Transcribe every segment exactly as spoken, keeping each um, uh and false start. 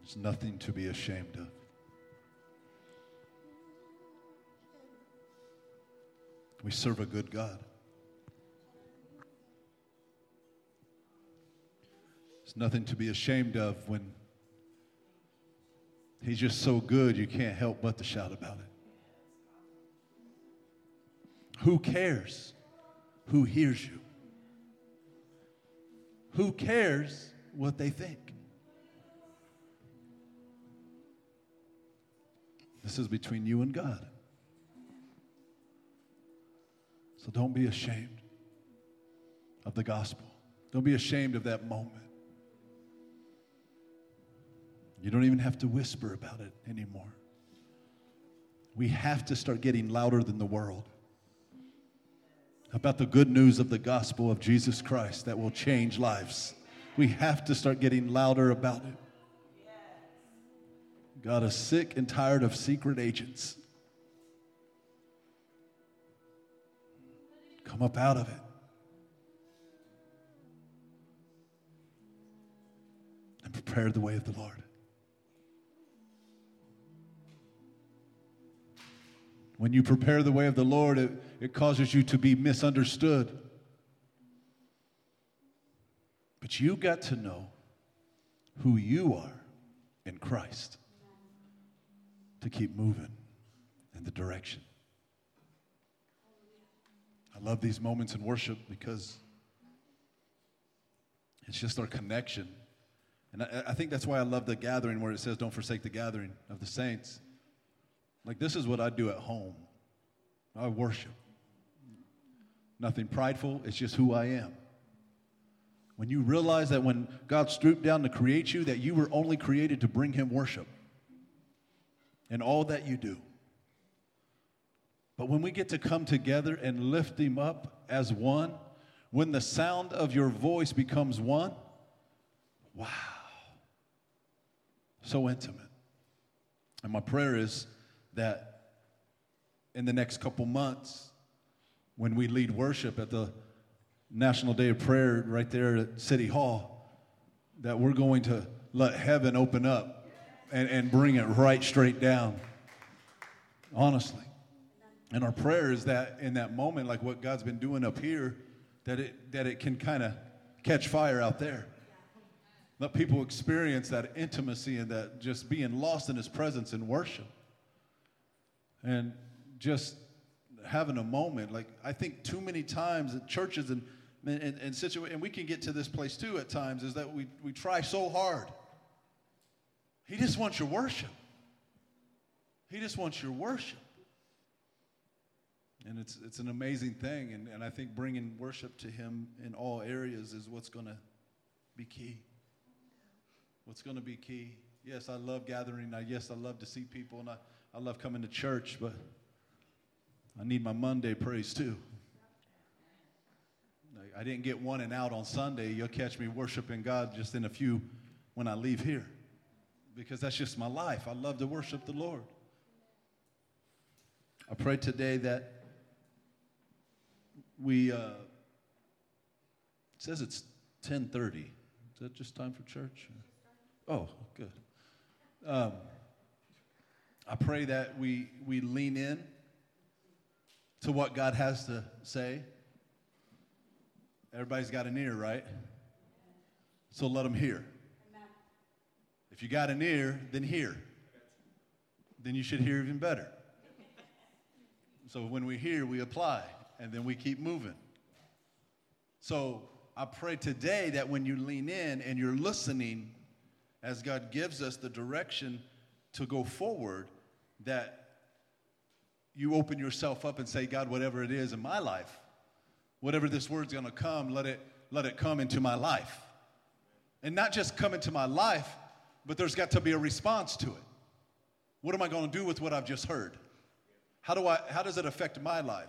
There's nothing to be ashamed of. We serve a good God. There's nothing to be ashamed of when He's just so good you can't help but to shout about it. Who cares who hears you? Who cares what they think? This is between you and God. So don't be ashamed of the gospel. Don't be ashamed of that moment. You don't even have to whisper about it anymore. We have to start getting louder than the world about the good news of the gospel of Jesus Christ that will change lives. We have to start getting louder about it. God is sick and tired of secret agents. Come up out of it. And prepare the way of the Lord. When you prepare the way of the Lord, it, it causes you to be misunderstood. But you got to know who you are in Christ to keep moving in the direction. I love these moments in worship because it's just our connection. And I, I think that's why I love the gathering where it says, don't forsake the gathering of the saints. Like, this is what I do at home. I worship. Nothing prideful. It's just who I am. When you realize that when God stooped down to create you, that you were only created to bring Him worship in all that you do. But when we get to come together and lift Him up as one, when the sound of your voice becomes one, wow. So intimate. And my prayer is that in the next couple months, when we lead worship at the National Day of Prayer right there at City Hall, that we're going to let heaven open up and, and bring it right straight down, honestly. And our prayer is that in that moment, like what God's been doing up here, that it, that it can kind of catch fire out there. Let people experience that intimacy and that just being lost in His presence in worship. And just having a moment, like I think too many times at churches and and, and situations, and we can get to this place too at times, is that we, we try so hard. He just wants your worship. He just wants your worship. And it's it's an amazing thing, and, and I think bringing worship to Him in all areas is what's going to be key. What's going to be key. Yes, I love gathering. I, yes, I love to see people, and I, I love coming to church, but I need my Monday praise too. I didn't get one and out on Sunday. You'll catch me worshiping God just in a few when I leave here, because that's just my life. I love to worship the Lord. I pray today that we, uh, it says it's ten thirty. Is that just time for church? Oh, good. Um, I pray that we, we lean in to what God has to say. Everybody's got an ear, right? So let them hear. If you got an ear, then hear. Then you should hear even better. So when we hear, we apply, and then we keep moving. So I pray today that when you lean in and you're listening, as God gives us the direction to go forward, that you open yourself up and say, God, whatever it is in my life, whatever this word's going to come, let it, let it come into my life. And not just come into my life, but there's got to be a response to it. What am I going to do with what I've just heard? How do I, how does it affect my life?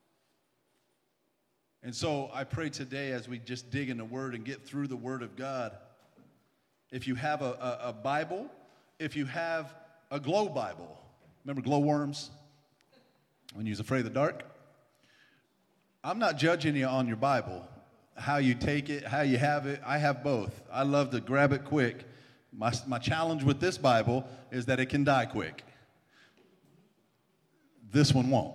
And so I pray today as we just dig in the Word and get through the Word of God, if you have a, a, a Bible, if you have a glow Bible, remember glowworms? When you was afraid of the dark? I'm not judging you on your Bible, how you take it, how you have it. I have both. I love to grab it quick My, my challenge with this Bible is that it can die quick. This one won't.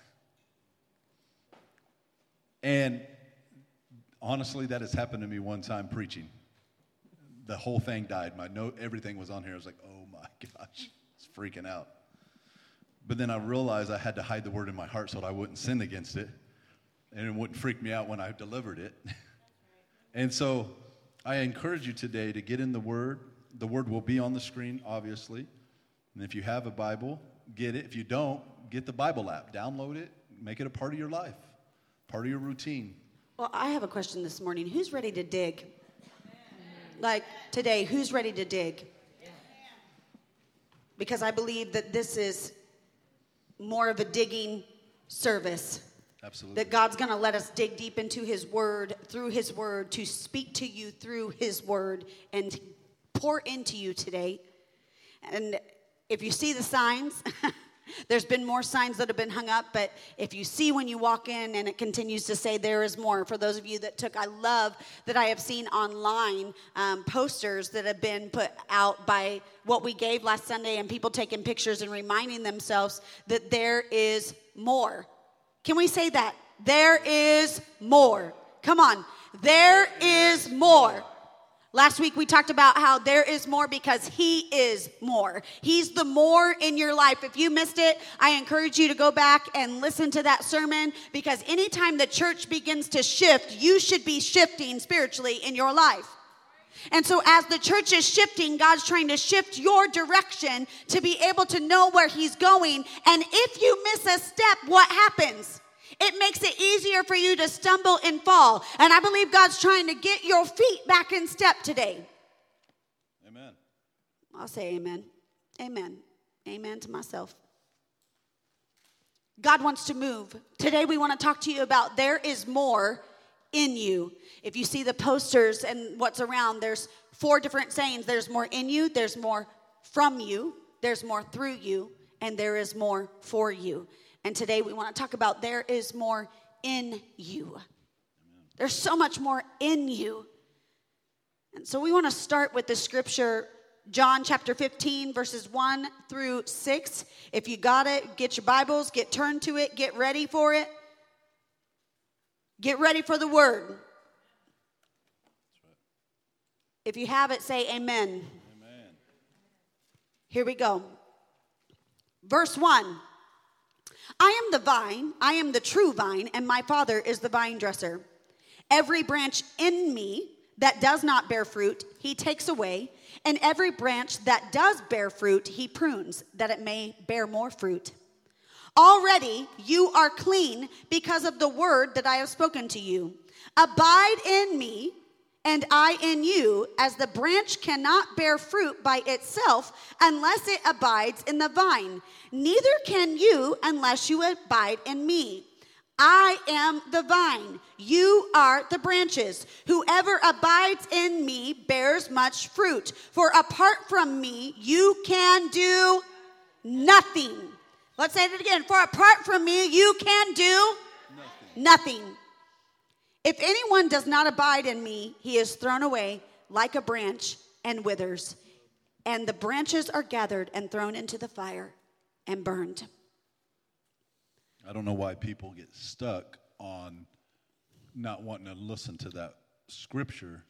And honestly, that has happened to me one time preaching. The whole thing died. My note, everything was on here. I was like, oh my gosh, it's freaking out. But then I realized I had to hide the word in my heart so that I wouldn't sin against it, and it wouldn't freak me out when I delivered it. And so I encourage you today to get in the word. The word will be on the screen, obviously. And if you have a Bible, get it. If you don't, get the Bible app. Download it. Make it a part of your life, part of your routine. Well, I have a question this morning. Who's ready to dig? Like today, who's ready to dig? Because I believe that this is more of a digging service. Absolutely. That God's going to let us dig deep into his word, through his word, to speak to you through his word and pour into you today. And if you see the signs, there's been more signs that have been hung up, but if you see when you walk in and it continues to say there is more, for those of you that took, I love that I have seen online um, posters that have been put out by what we gave last Sunday, and people taking pictures and reminding themselves that there is more. Can we say that? There is more. Come on. There is more. Last week we talked about how there is more because he is more. He's the more in your life. If you missed it, I encourage you to go back and listen to that sermon, because anytime the church begins to shift, you should be shifting spiritually in your life. And so as the church is shifting, God's trying to shift your direction to be able to know where he's going. And if you miss a step, what happens? It makes it easier for you to stumble and fall. And I believe God's trying to get your feet back in step today. Amen. I'll say amen. Amen. Amen to myself. God wants to move. Today we want to talk to you about there is more in you. If you see the posters and what's around, there's four different sayings. There's more in you, there's more from you, there's more through you, and there is more for you. And today we want to talk about there is more in you. Amen. There's so much more in you. And so we want to start with the scripture, John chapter fifteen, verses one through six. If you got it, get your Bibles, get turned to it, get ready for it. Get ready for the word. That's right. If you have it, say amen. Amen. Here we go. Verse one. I am the vine, I am the true vine, and my Father is the vine dresser. Every branch in me that does not bear fruit, he takes away, and every branch that does bear fruit, he prunes, that it may bear more fruit. Already you are clean because of the word that I have spoken to you. Abide in me, and I in you, as the branch cannot bear fruit by itself unless it abides in the vine. Neither can you unless you abide in me. I am the vine. You are the branches. Whoever abides in me bears much fruit. For apart from me, you can do nothing. Let's say it again. For apart from me, you can do nothing. nothing. If anyone does not abide in me, he is thrown away like a branch and withers. And the branches are gathered and thrown into the fire and burned. I don't know why people get stuck on not wanting to listen to that scripture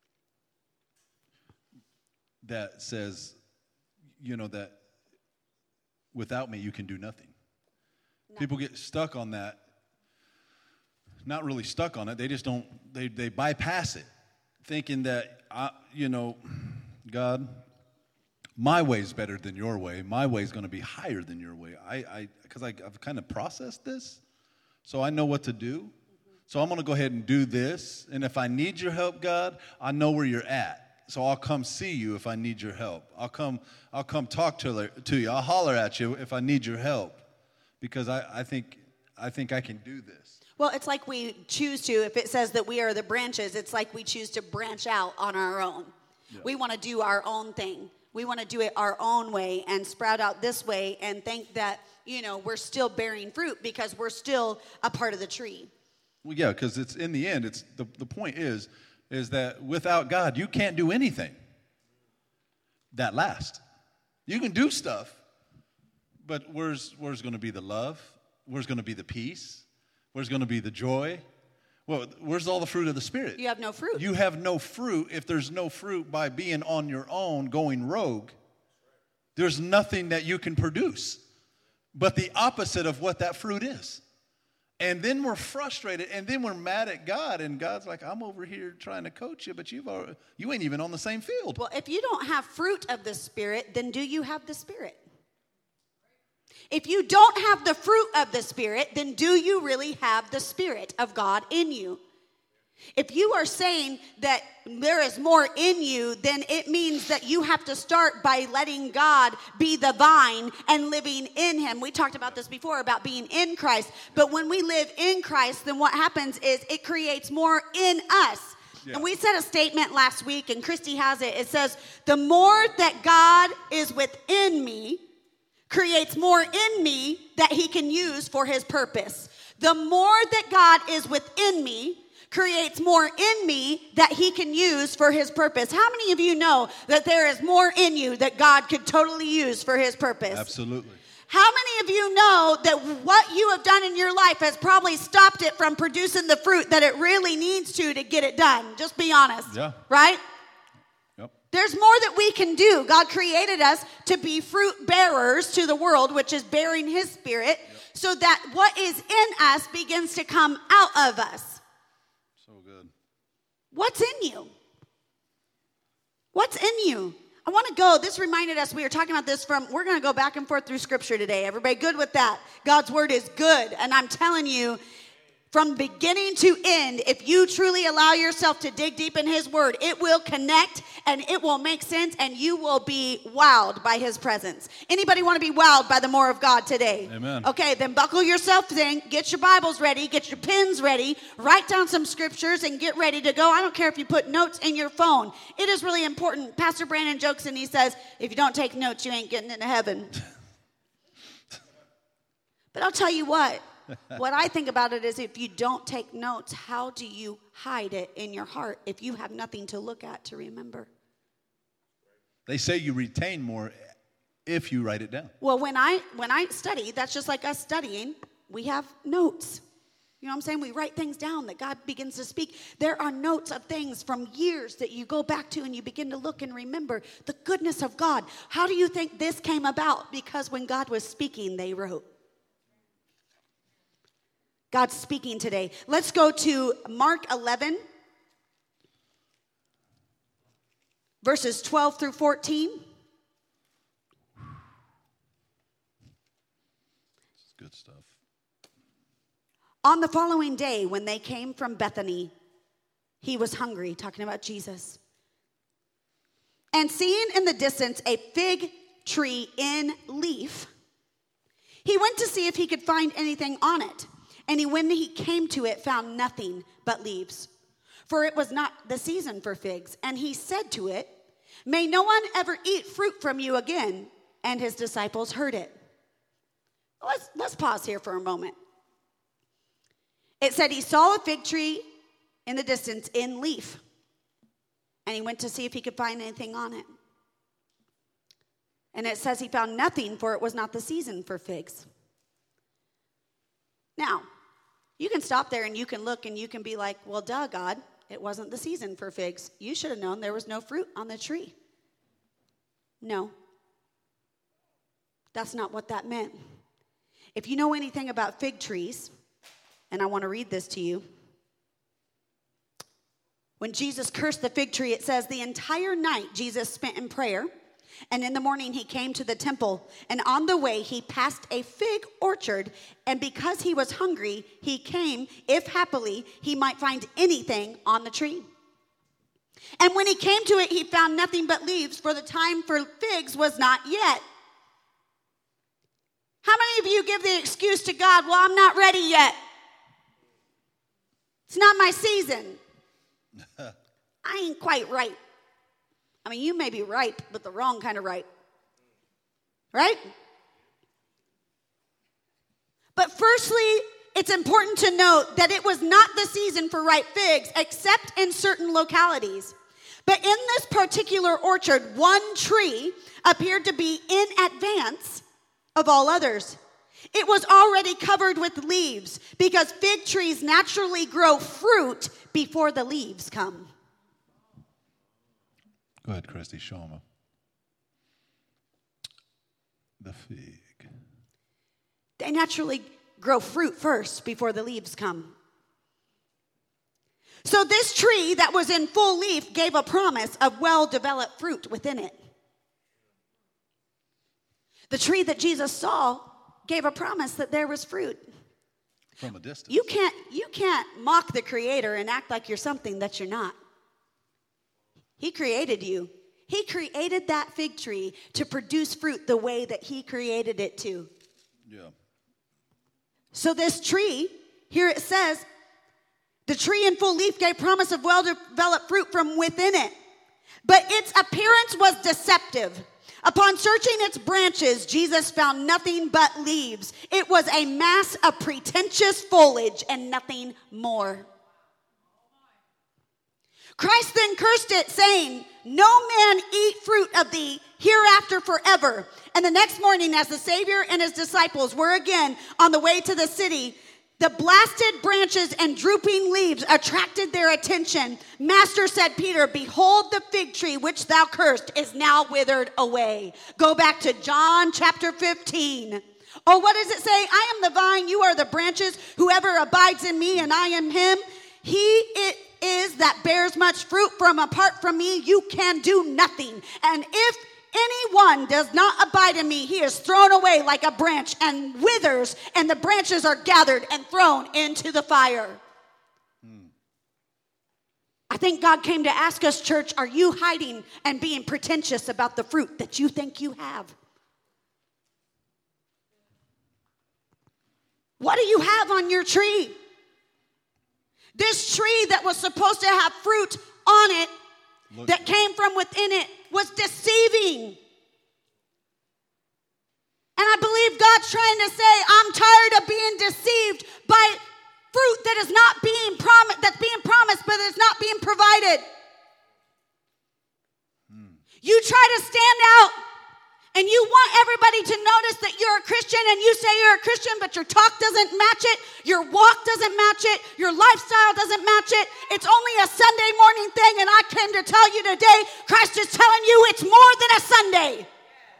that says, you know, that without me you can do nothing. No. People get stuck on that. Not really stuck on it. They just don't, they, they bypass it, thinking that, I, you know, God, my way is better than your way. My way is going to be higher than your way. I, I, because I, I've kind of processed this, so I know what to do. Mm-hmm. So I'm going to go ahead and do this. And if I need your help, God, I know where you're at. So I'll come see you if I need your help. I'll come, I'll come talk to, to you. I'll holler at you if I need your help, because I, I think, I think I can do this. Well, it's like we choose to, if it says that we are the branches, it's like we choose to branch out on our own. Yeah. We want to do our own thing. We want to do it our own way and sprout out this way and think that, you know, we're still bearing fruit because we're still a part of the tree. Well, yeah, because it's in the end, it's the, the point is, is that without God, you can't do anything. that last. You can do stuff, but where's where's going to be the love? Where's going to be the peace? Where's going to be the joy? Well, where's all the fruit of the Spirit? You have no fruit. You have no fruit if there's no fruit by being on your own, going rogue. There's nothing that you can produce but the opposite of what that fruit is. And then we're frustrated, and then we're mad at God, and God's like, I'm over here trying to coach you, but you've already, you ain't even on the same field. Well, if you don't have fruit of the Spirit, then do you have the Spirit? If you don't have the fruit of the Spirit, then do you really have the Spirit of God in you? If you are saying that there is more in you, then it means that you have to start by letting God be the vine and living in him. We talked about this before about being in Christ. But when we live in Christ, then what happens is it creates more in us. Yeah. And we said a statement last week, and Christy has it. It says, the more that God is within me, creates more in me that he can use for his purpose. The more that God is within me, creates more in me that he can use for his purpose. How many of you know that there is more in you that God could totally use for his purpose? Absolutely. How many of you know that what you have done in your life has probably stopped it from producing the fruit that it really needs to to get it done? Just be honest. Yeah. Right? Yep. There's more that we can do. God created us to be fruit bearers to the world, which is bearing his Spirit, yep, so that what is in us begins to come out of us. What's in you? What's in you? I want to go. This reminded us, we were talking about this from, we're going to go back and forth through scripture today. Everybody good with that? God's word is good. And I'm telling you, from beginning to end, if you truly allow yourself to dig deep in his word, it will connect and it will make sense and you will be wowed by his presence. Anybody want to be wowed by the more of God today? Amen. Okay, then buckle yourself in, get your Bibles ready, get your pens ready, write down some scriptures and get ready to go. I don't care if you put notes in your phone. It is really important. Pastor Brandon jokes and he says, if you don't take notes, you ain't getting into heaven. But I'll tell you what. What I think about it is if you don't take notes, how do you hide it in your heart if you have nothing to look at to remember? They say you retain more if you write it down. Well, when I when I study, that's just like us studying. We have notes. You know what I'm saying? We write things down that God begins to speak. There are notes of things from years that you go back to and you begin to look and remember the goodness of God. How do you think this came about? Because when God was speaking, they wrote. God's speaking today. Let's go to Mark eleven, verses twelve through fourteen. This is good stuff. On the following day, when they came from Bethany, he was hungry, talking about Jesus. And seeing in the distance a fig tree in leaf, he went to see if he could find anything on it. And he, when he came to it, found nothing but leaves, for it was not the season for figs. And he said to it, may no one ever eat fruit from you again. And his disciples heard it. Let's, let's pause here for a moment. It said he saw a fig tree in the distance in leaf. And he went to see if he could find anything on it. And it says he found nothing, for it was not the season for figs. Now, you can stop there and you can look and you can be like, well, duh, God, it wasn't the season for figs. You should have known there was no fruit on the tree. No. That's not what that meant. If you know anything about fig trees, and I want to read this to you. When Jesus cursed the fig tree, it says the entire night Jesus spent in prayer. And in the morning he came to the temple, and on the way he passed a fig orchard, and because he was hungry, he came, if happily he might find anything on the tree. And when he came to it, he found nothing but leaves, for the time for figs was not yet. How many of you give the excuse to God, well, I'm not ready yet. It's not my season. I ain't quite right. I mean, you may be ripe, but the wrong kind of ripe. Right? But firstly, it's important to note that it was not the season for ripe figs, except in certain localities. But in this particular orchard, one tree appeared to be in advance of all others. It was already covered with leaves because fig trees naturally grow fruit before the leaves come. Go ahead, Christy, show them the fig. They naturally grow fruit first before the leaves come. So this tree that was in full leaf gave a promise of well-developed fruit within it. The tree that Jesus saw gave a promise that there was fruit. From a distance. You can't, you can't mock the Creator and act like you're something that you're not. He created you. He created that fig tree to produce fruit the way that he created it to. Yeah. So this tree, here it says, the tree in full leaf gave promise of well-developed fruit from within it. But its appearance was deceptive. Upon searching its branches, Jesus found nothing but leaves. It was a mass of pretentious foliage and nothing more. Christ then cursed it, saying, "No man eat fruit of thee hereafter forever." And the next morning, as the Savior and his disciples were again on the way to the city, the blasted branches and drooping leaves attracted their attention. Master, said Peter, "Behold, the fig tree which thou cursed is now withered away." Go back to John chapter fifteen. Oh, what does it say? "I am the vine, you are the branches. Whoever abides in me and I am him, he it is that bears much fruit. From apart from me, you can do nothing. And if anyone does not abide in me, he is thrown away like a branch and withers, and the branches are gathered and thrown into the fire." Hmm. I think God came to ask us, church, are you hiding and being pretentious about the fruit that you think you have? What do you have on your tree? This tree that was supposed to have fruit on it, Look. that came from within it, was deceiving. And I believe God's trying to say, I'm tired of being deceived by fruit that is not being promised, that's being promised, but it's not being provided. Hmm. You try to stand out and you want everybody to notice that you're a Christian, and you say you're a Christian, but your talk doesn't match it, your walk doesn't match it, your lifestyle doesn't match it. It's only a Sunday morning thing, and I came to tell you today, Christ is telling you it's more than a Sunday.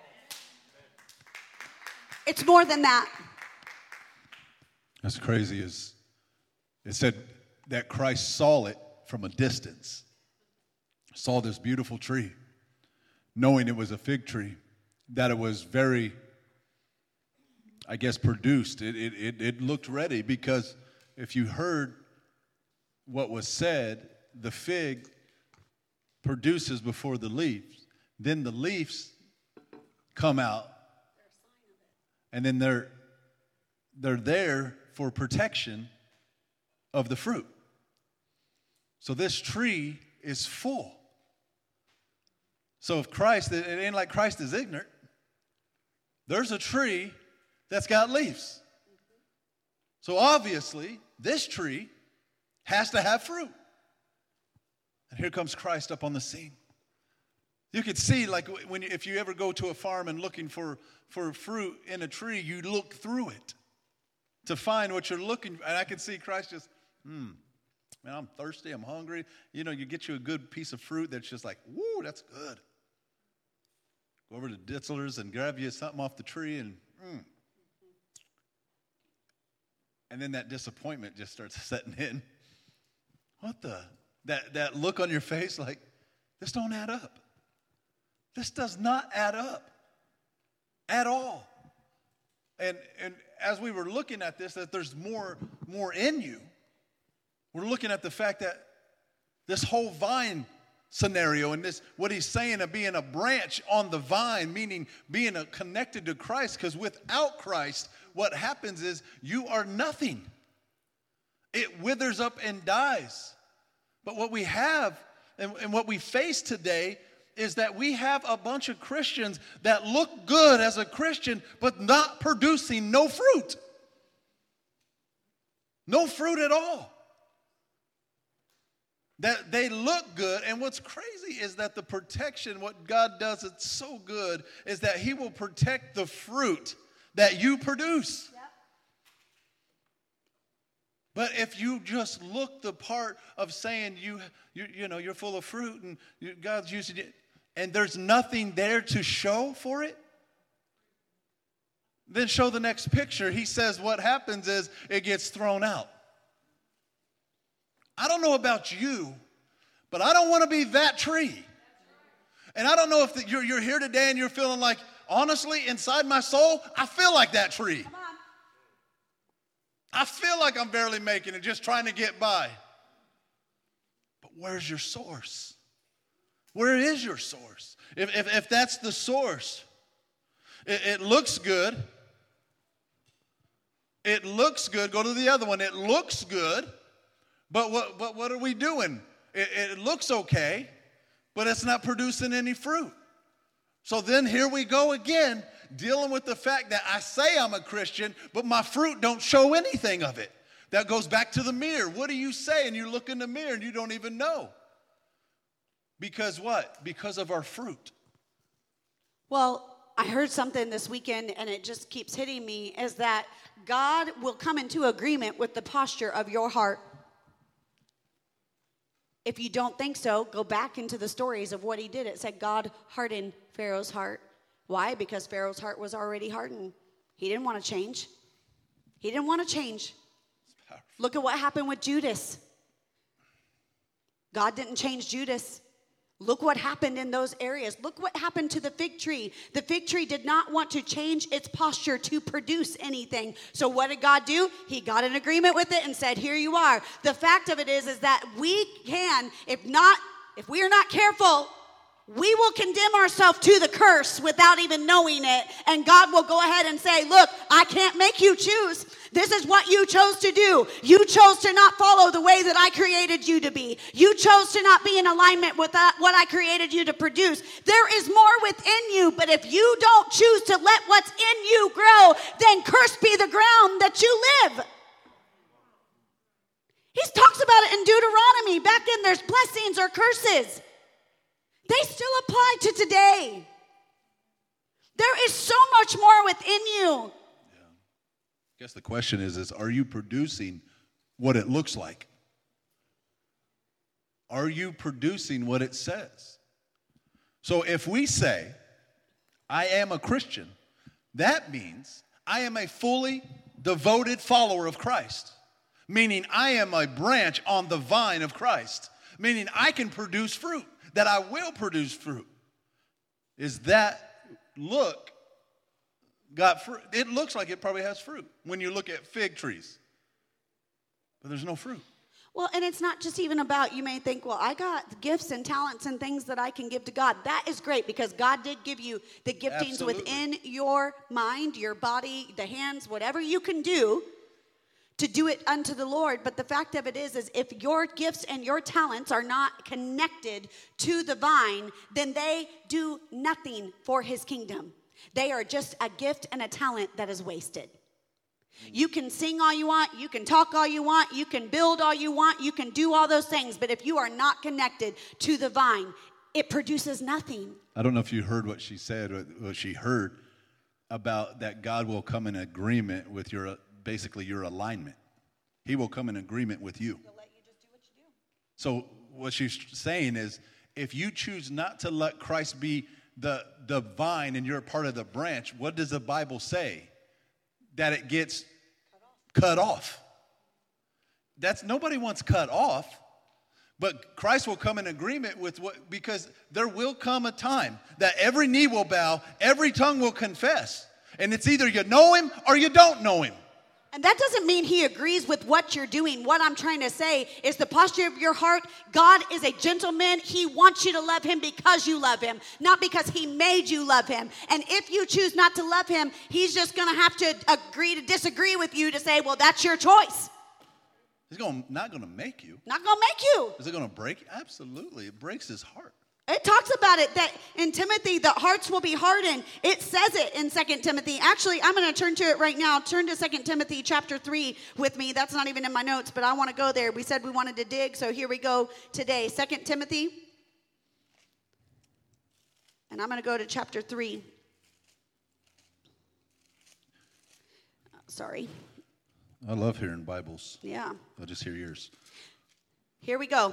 It's more than that. That's crazy. Is it said that Christ saw it from a distance, saw this beautiful tree, knowing it was a fig tree, that it was very, I guess, produced. It, it, it, it looked ready, because if you heard what was said, the fig produces before the leaves. Then the leaves come out, and then they're, they're there for protection of the fruit. So this tree is full. So if Christ, it ain't like Christ is ignorant. There's a tree that's got leaves. So obviously, this tree has to have fruit. And here comes Christ up on the scene. You could see, like, when you, if you ever go to a farm and looking for, for fruit in a tree, you look through it to find what you're looking for. And I could see Christ just, hmm, man, I'm thirsty, I'm hungry. You know, you get you a good piece of fruit that's just like, woo, that's good. Go over to Ditzler's and grab you something off the tree, and mm. and then that disappointment just starts setting in. What the? That, that look on your face like, this don't add up. This does not add up at all. And and as we were looking at this, that there's more, more in you. We're looking at the fact that this whole vine scenario, and this, what he's saying of being a branch on the vine, meaning being a, connected to Christ, because without Christ, what happens is you are nothing. It withers up and dies. But what we have, and, and what we face today, is that we have a bunch of Christians that look good as a Christian, but not producing no fruit. No fruit at all. That they look good, and what's crazy is that the protection, what God does, it's so good, is that he will protect the fruit that you produce. Yep. But if you just look the part of saying you, you, you know, you're full of fruit and you, God's using it, and there's nothing there to show for it, then show the next picture. He says what happens is it gets thrown out. I don't know about you, but I don't want to be that tree. And I don't know if the, you're, you're here today and you're feeling like, honestly, inside my soul, I feel like that tree. Come on. I feel like I'm barely making it, just trying to get by. But where's your source? Where is your source? If, if, if that's the source, it, it looks good. It looks good. Go to the other one. It looks good. But what, but what are we doing? It, it looks okay, but it's not producing any fruit. So then here we go again, dealing with the fact that I say I'm a Christian, but my fruit don't show anything of it. That goes back to the mirror. What do you say? And you look in the mirror and you don't even know. Because what? Because of our fruit. Well, I heard something this weekend, and it just keeps hitting me, is that God will come into agreement with the posture of your heart. If you don't think so, go back into the stories of what he did. It said God hardened Pharaoh's heart. Why? Because Pharaoh's heart was already hardened. He didn't want to change. He didn't want to change. Look at what happened with Judas. God didn't change Judas. Look what happened in those areas. Look what happened to the fig tree. The fig tree did not want to change its posture to produce anything. So what did God do? He got in agreement with it and said, here you are. The fact of it is, is that we can, if not, if we are not careful, we will condemn ourselves to the curse without even knowing it. And God will go ahead and say, look, I can't make you choose. This is what you chose to do. You chose to not follow the way that I created you to be. You chose to not be in alignment with that, what I created you to produce. There is more within you, but if you don't choose to let what's in you grow, then cursed be the ground that you live. He talks about it in Deuteronomy. Back then, there's blessings or curses. They still apply to today. There is so much more within you. I guess the question is, is are you producing what it looks like? Are you producing what it says? So if we say, I am a Christian, that means I am a fully devoted follower of Christ. Meaning I am a branch on the vine of Christ. Meaning I can produce fruit, that I will produce fruit. Is that look got fruit? It looks like it probably has fruit when you look at fig trees. But there's no fruit. Well, and it's not just even about, you may think, well, I got gifts and talents and things that I can give to God. That is great because God did give you the giftings Absolutely. Within your mind, your body, the hands, whatever you can do to do it unto the Lord. But the fact of it is, is if your gifts and your talents are not connected to the vine, then they do nothing for his kingdom. They are just a gift and a talent that is wasted. You can sing all you want, you can talk all you want, you can build all you want, you can do all those things, but if you are not connected to the vine, it produces nothing. I don't know if you heard what she said, what she heard about that God will come in agreement with your, basically your alignment. He will come in agreement with you. He'll let you just do what you do. So what she's saying is, if you choose not to let Christ be the, the vine and you're a part of the branch, what does the Bible say? That it gets cut off. cut off. That's nobody wants cut off, but Christ will come in agreement with what, because there will come a time that every knee will bow, every tongue will confess, and it's either you know him or you don't know him. And that doesn't mean he agrees with what you're doing. What I'm trying to say is the posture of your heart. God is a gentleman. He wants you to love him because you love him, not because he made you love him. And if you choose not to love him, he's just going to have to agree to disagree with you to say, well, that's your choice. He's going not going to make you. Not going to make you. Is it going to break? Absolutely. It breaks his heart. It talks about it that in Timothy, the hearts will be hardened. It says it in Second Timothy. Actually, I'm going to turn to it right now. Turn to Second Timothy chapter three with me. That's not even in my notes, but I want to go there. We said we wanted to dig, so here we go today. Second Timothy. And I'm going to go to chapter three. Sorry. I love hearing Bibles. Yeah. I'll just hear yours. Here we go.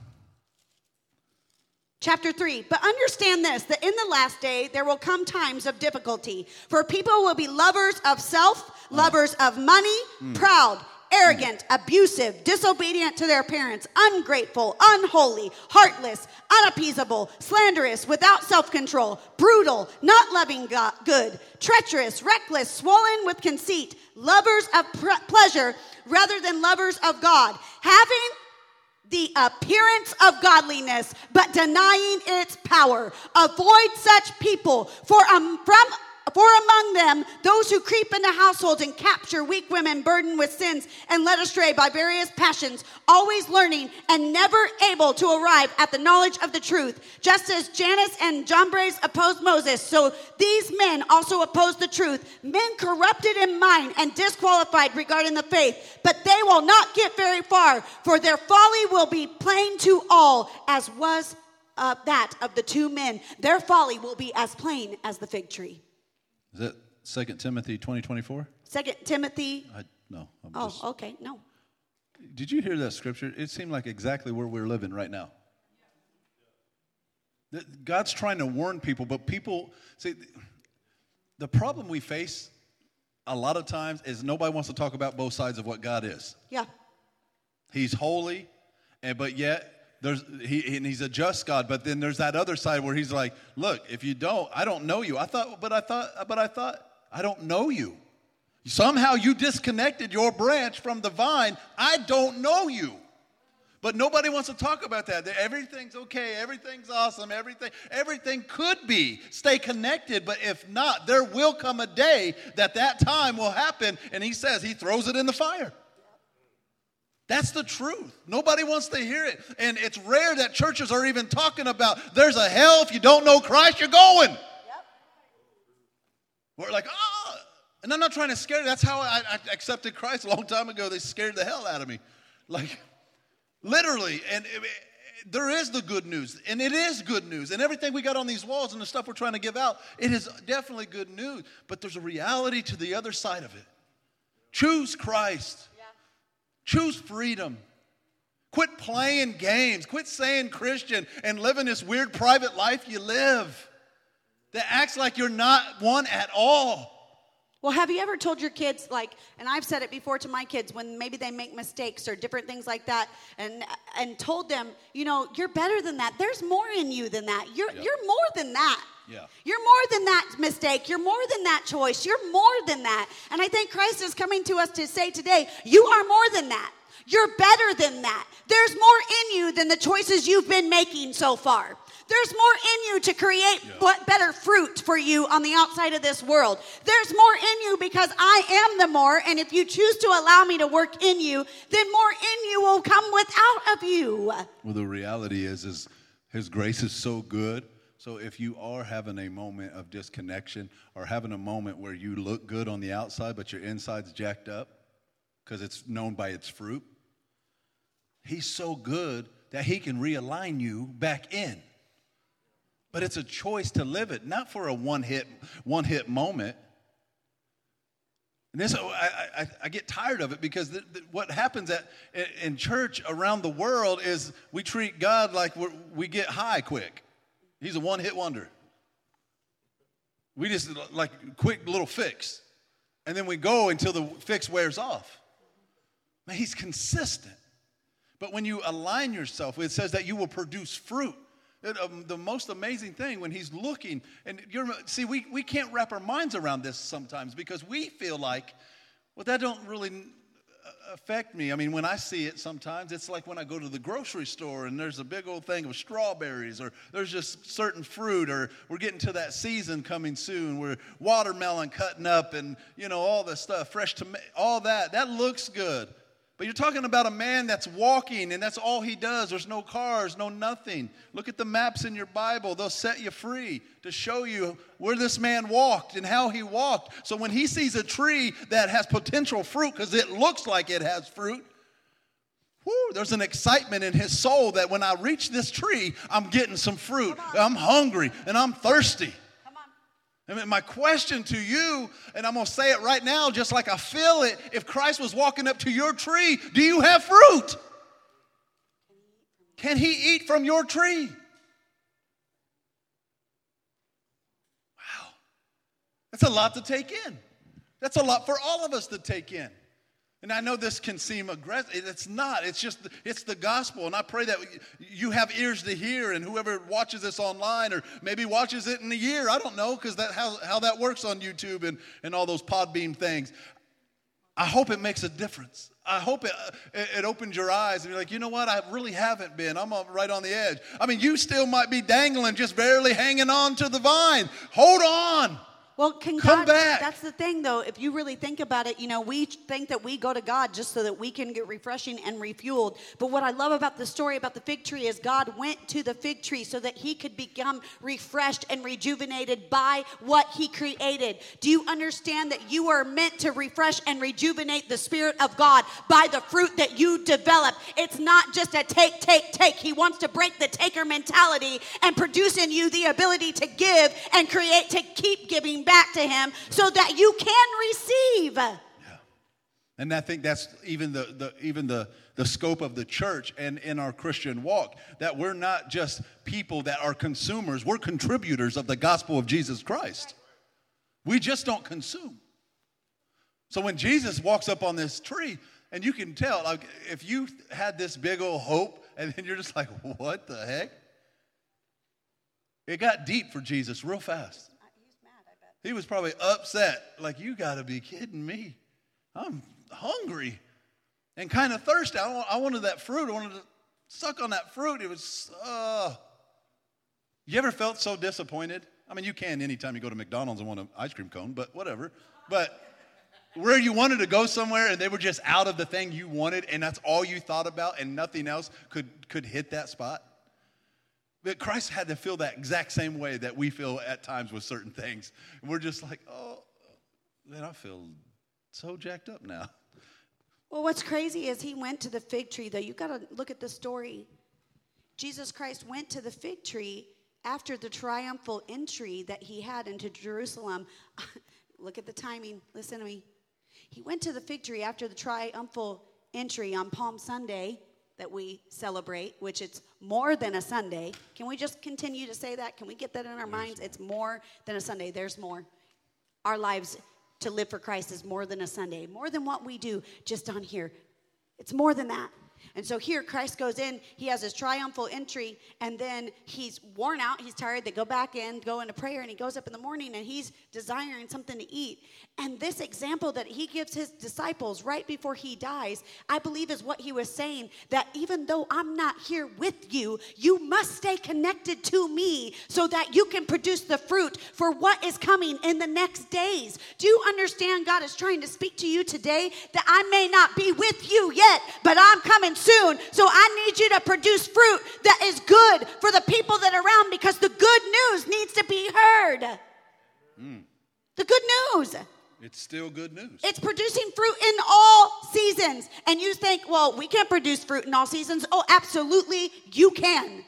Chapter three, but understand this, that in the last day there will come times of difficulty, for people will be lovers of self, lovers of money, mm. proud, arrogant, mm. abusive, disobedient to their parents, ungrateful, unholy, heartless, unappeasable, slanderous, without self-control, brutal, not loving God, good, treacherous, reckless, swollen with conceit, lovers of pre- pleasure rather than lovers of God, having the appearance of godliness, but denying its power. Avoid such people, for um, from for among them those who creep into households and capture weak women burdened with sins and led astray by various passions, always learning and never able to arrive at the knowledge of the truth. Just as Jannes and Jambres opposed Moses, so these men also opposed the truth, men corrupted in mind and disqualified regarding the faith. But they will not get very far, for their folly will be plain to all, as was uh, that of the two men. Their folly will be as plain as the fig tree. Is that Second Timothy twenty twenty-four? Second Timothy. I, no. I'm oh, just, okay. No. Did you hear that scripture? It seemed like exactly where we're living right now. God's trying to warn people, but people, see, the problem we face a lot of times is nobody wants to talk about both sides of what God is. Yeah. He's holy, and but yet there's he and he's a just God, but then there's that other side where he's like, look, if you don't, I don't know you. I thought, but I thought, but I thought, I don't know you. Somehow you disconnected your branch from the vine. I don't know you. But nobody wants to talk about that. Everything's okay. Everything's awesome. Everything, everything could be. Stay connected. But if not, there will come a day that that time will happen. And he says he throws it in the fire. That's the truth. Nobody wants to hear it. And it's rare that churches are even talking about there's a hell. If you don't know Christ, you're going. Yep. We're like, oh. And I'm not trying to scare you. That's how I, I accepted Christ a long time ago. They scared the hell out of me. Like, literally. And it, it, there is the good news. And it is good news. And everything we got on these walls and the stuff we're trying to give out, it is definitely good news. But there's a reality to the other side of it. Choose Christ. Choose freedom. Quit playing games. Quit saying Christian and living this weird private life you live that acts like you're not one at all. Well, have you ever told your kids, like, and I've said it before to my kids when maybe they make mistakes or different things like that, and and told them, you know, you're better than that. There's more in you than that. You're yep. you're more than that. Yeah. You're more than that mistake. You're more than that choice. You're more than that. And I think Christ is coming to us to say today, you are more than that. You're better than that. There's more in you than the choices you've been making so far. There's more in you to create yeah. better fruit for you on the outside of this world. There's more in you because I am the more, and if you choose to allow me to work in you, then more in you will come without of you. Well, the reality is, is his grace is so good. So if you are having a moment of disconnection or having a moment where you look good on the outside, but your inside's jacked up because it's known by its fruit, he's so good that he can realign you back in. But it's a choice to live it, not for a one-hit one-hit moment. And this, I, I, I get tired of it because the, the, what happens at in church around the world is we treat God like we're, we get high quick. He's a one-hit wonder. We just like quick little fix. And then we go until the fix wears off. Man, he's consistent. But when you align yourself, it says that you will produce fruit. It, um, the most amazing thing when he's looking, and you're see, we, we can't wrap our minds around this sometimes because we feel like, well, that don't really affect me. I mean, when I see it sometimes, it's like when I go to the grocery store and there's a big old thing of strawberries, or there's just certain fruit, or we're getting to that season coming soon where watermelon cutting up and, you know, all this stuff, fresh tomato, all that, that looks good. But you're talking about a man that's walking, and that's all he does. There's no cars, no nothing. Look at the maps in your Bible. They'll set you free to show you where this man walked and how he walked. So when he sees a tree that has potential fruit, because it looks like it has fruit, whoo, there's an excitement in his soul that when I reach this tree, I'm getting some fruit. I'm hungry, and I'm thirsty. I mean, my question to you, and I'm going to say it right now just like I feel it, if Christ was walking up to your tree, do you have fruit? Can he eat from your tree? Wow. That's a lot to take in. That's a lot for all of us to take in. And I know this can seem aggressive. It's not. It's just, it's the gospel. And I pray that you have ears to hear, and whoever watches this online or maybe watches it in a year, I don't know, because that how, how that works on YouTube and, and all those Podbeam things. I hope it makes a difference. I hope it, it, it opens your eyes and you're like, you know what? I really haven't been. I'm right on the edge. I mean, you still might be dangling, just barely hanging on to the vine. Hold on. Well, can Come God, back. That's the thing, though. If you really think about it, you know, we think that we go to God just so that we can get refreshing and refueled. But what I love about the story about the fig tree is God went to the fig tree so that he could become refreshed and rejuvenated by what he created. Do you understand that you are meant to refresh and rejuvenate the Spirit of God by the fruit that you develop? It's not just a take, take, take. He wants to break the taker mentality and produce in you the ability to give and create, to keep giving back to him so that you can receive. Yeah. And I think that's even the, the even the, the scope of the church and in our Christian walk, that we're not just people that are consumers, we're contributors of the gospel of Jesus Christ. We just don't consume. So when Jesus walks up on this tree, and you can tell, like, if you had this big old hope, and then you're just like, what the heck? It got deep for Jesus real fast. He was probably upset, like, you got to be kidding me. I'm hungry and kind of thirsty. I, I wanted that fruit. I wanted to suck on that fruit. It was, uh, you ever felt so disappointed? I mean, you can anytime you go to McDonald's and want an ice cream cone, but whatever. But where you wanted to go somewhere and they were just out of the thing you wanted, and that's all you thought about, and nothing else could, could hit that spot. But Christ had to feel that exact same way that we feel at times with certain things. And we're just like, oh, man, I feel so jacked up now. Well, what's crazy is he went to the fig tree, though. You've got to look at the story. Jesus Christ went to the fig tree after the triumphal entry that he had into Jerusalem. Look at the timing. Listen to me. He went to the fig tree after the triumphal entry on Palm Sunday that we celebrate, which it's more than a Sunday. Can we just continue to say that? Can we get that in our minds? It's more than a Sunday. There's more. Our lives to live for Christ is more than a Sunday, more than what we do just on here. It's more than that. And so here Christ goes in, he has his triumphal entry, and then he's worn out, he's tired. They go back in, go into prayer, and he goes up in the morning, and he's desiring something to eat. And this example that he gives his disciples right before he dies, I believe is what he was saying, that even though I'm not here with you, you must stay connected to me so that you can produce the fruit for what is coming in the next days. Do you understand God is trying to speak to you today that I may not be with you yet, but I'm coming soon. So I need you to produce fruit that is good for the people that are around, because the good news needs to be heard. Mm. The good news. It's still good news. It's producing fruit in all seasons. And you think, well, we can't produce fruit in all seasons. Oh, absolutely, you can.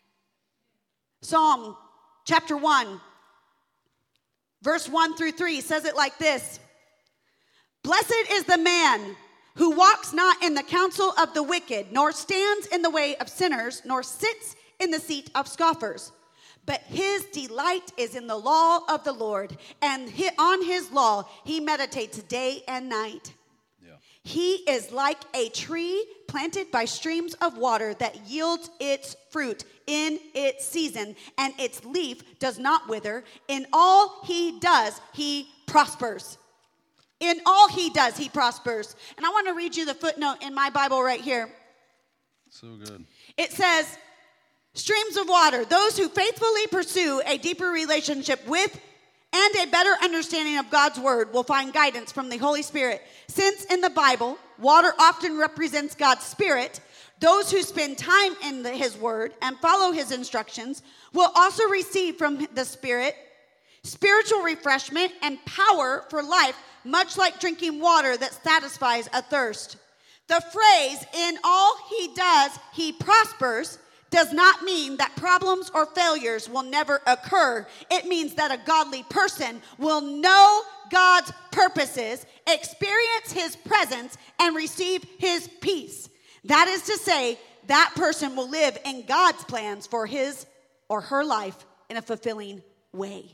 Psalm chapter one, verse one through three says it like this. Blessed is the man who walks not in the counsel of the wicked, nor stands in the way of sinners, nor sits in the seat of scoffers. But his delight is in the law of the Lord, and on his law he meditates day and night. Yeah. He is like a tree planted by streams of water that yields its fruit in its season, and its leaf does not wither. In all he does, he prospers. In all he does, he prospers. And I want to read you the footnote in my Bible right here. So good. It says, streams of water, those who faithfully pursue a deeper relationship with and a better understanding of God's word will find guidance from the Holy Spirit. Since in the Bible, water often represents God's Spirit, those who spend time in the, his word and follow his instructions will also receive from the Spirit spiritual refreshment and power for life, much like drinking water that satisfies a thirst. The phrase, in all he does, he prospers, does not mean that problems or failures will never occur. It means that a godly person will know God's purposes, experience his presence, and receive his peace. That is to say, that person will live in God's plans for his or her life in a fulfilling way.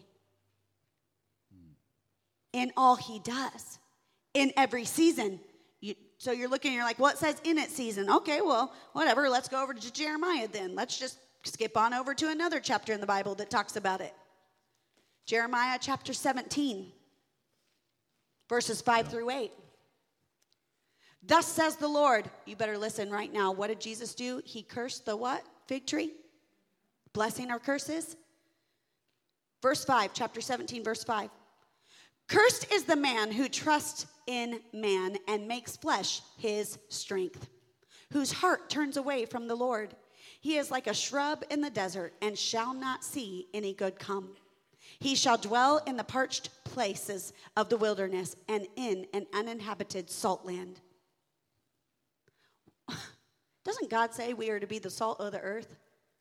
In all he does, in every season. You, so you're looking, you're like, well, it says in its season. Okay, well, whatever. Let's go over to Jeremiah then. Let's just skip on over to another chapter in the Bible that talks about it. Jeremiah chapter seventeen, verses five through eight. Thus says the Lord. You better listen right now. What did Jesus do? He cursed the what? Fig tree? Blessing or curses? Verse five, chapter seventeen, verse five. Cursed is the man who trusts in man and makes flesh his strength, whose heart turns away from the Lord. He is like a shrub in the desert and shall not see any good come. He shall dwell in the parched places of the wilderness and in an uninhabited salt land. Doesn't God say we are to be the salt of the earth?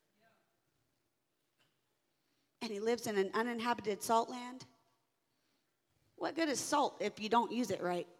And he lives in an uninhabited salt land? What good is salt if you don't use it right?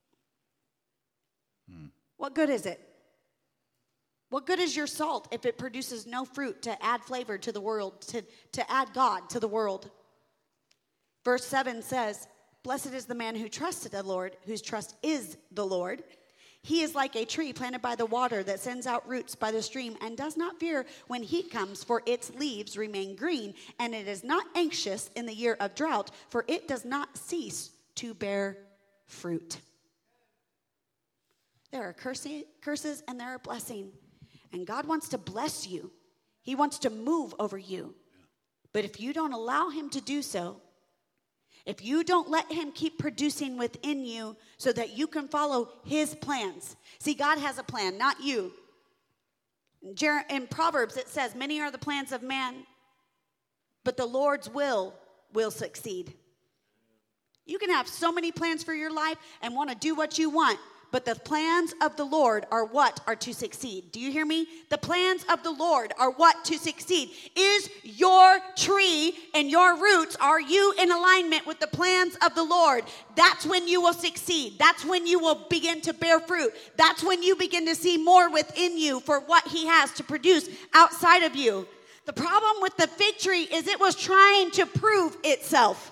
Hmm. What good is it? What good is your salt if it produces no fruit to add flavor to the world, to, to add God to the world? Verse seven says, blessed is the man who trusts in the Lord, whose trust is the Lord. He is like a tree planted by the water that sends out roots by the stream and does not fear when heat comes, for its leaves remain green, and it is not anxious in the year of drought, for it does not cease to bear fruit. There are curses and there are blessings, and God wants to bless you. He wants to move over you. But if you don't allow him to do so, if you don't let him keep producing within you so that you can follow his plans. See, God has a plan, not you. In, Jer- in Proverbs, it says, many are the plans of man, but the Lord's will will succeed. You can have so many plans for your life and want to do what you want, but the plans of the Lord are what are to succeed. Do you hear me? The plans of the Lord are what to succeed. Is your tree and your roots, are you in alignment with the plans of the Lord? That's when you will succeed. That's when you will begin to bear fruit. That's when you begin to see more within you for what he has to produce outside of you. The problem with the fig tree is it was trying to prove itself.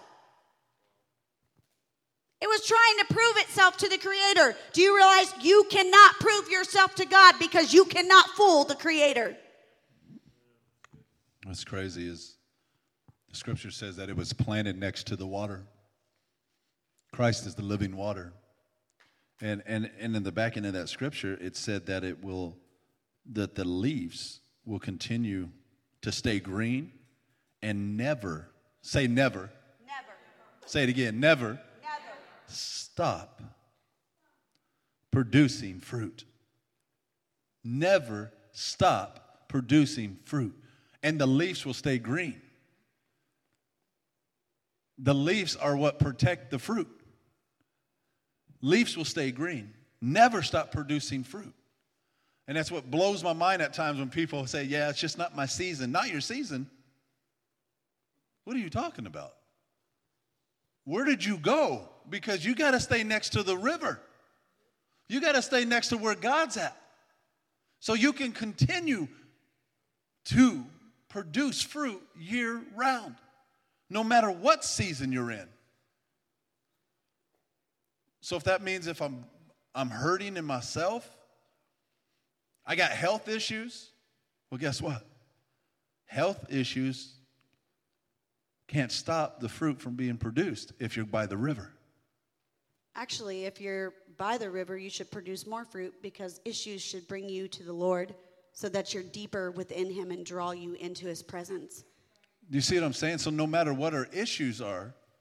It was trying to prove itself to the Creator. Do you realize you cannot prove yourself to God because you cannot fool the Creator? What's crazy is the scripture says that it was planted next to the water. Christ is the living water. And and, and in the back end of that scripture, it said that it will, that the leaves will continue to stay green and never, say never. Never. Say it again, never. Never. Stop producing fruit. Never stop producing fruit. And the leaves will stay green. The leaves are what protect the fruit. Leaves will stay green. Never stop producing fruit. And that's what blows my mind at times when people say, yeah, it's just not my season. Not your season. What are you talking about? Where did you go? Because you got to stay next to the river. You got to stay next to where God's at. So you can continue to produce fruit year round, no matter what season you're in. So if that means if I'm I'm hurting in myself, I got health issues, well, guess what? Health issues can't stop the fruit from being produced if you're by the river. Actually, if you're by the river, you should produce more fruit because issues should bring you to the Lord so that you're deeper within him and draw you into his presence. Do you see what I'm saying? So no matter what our issues are,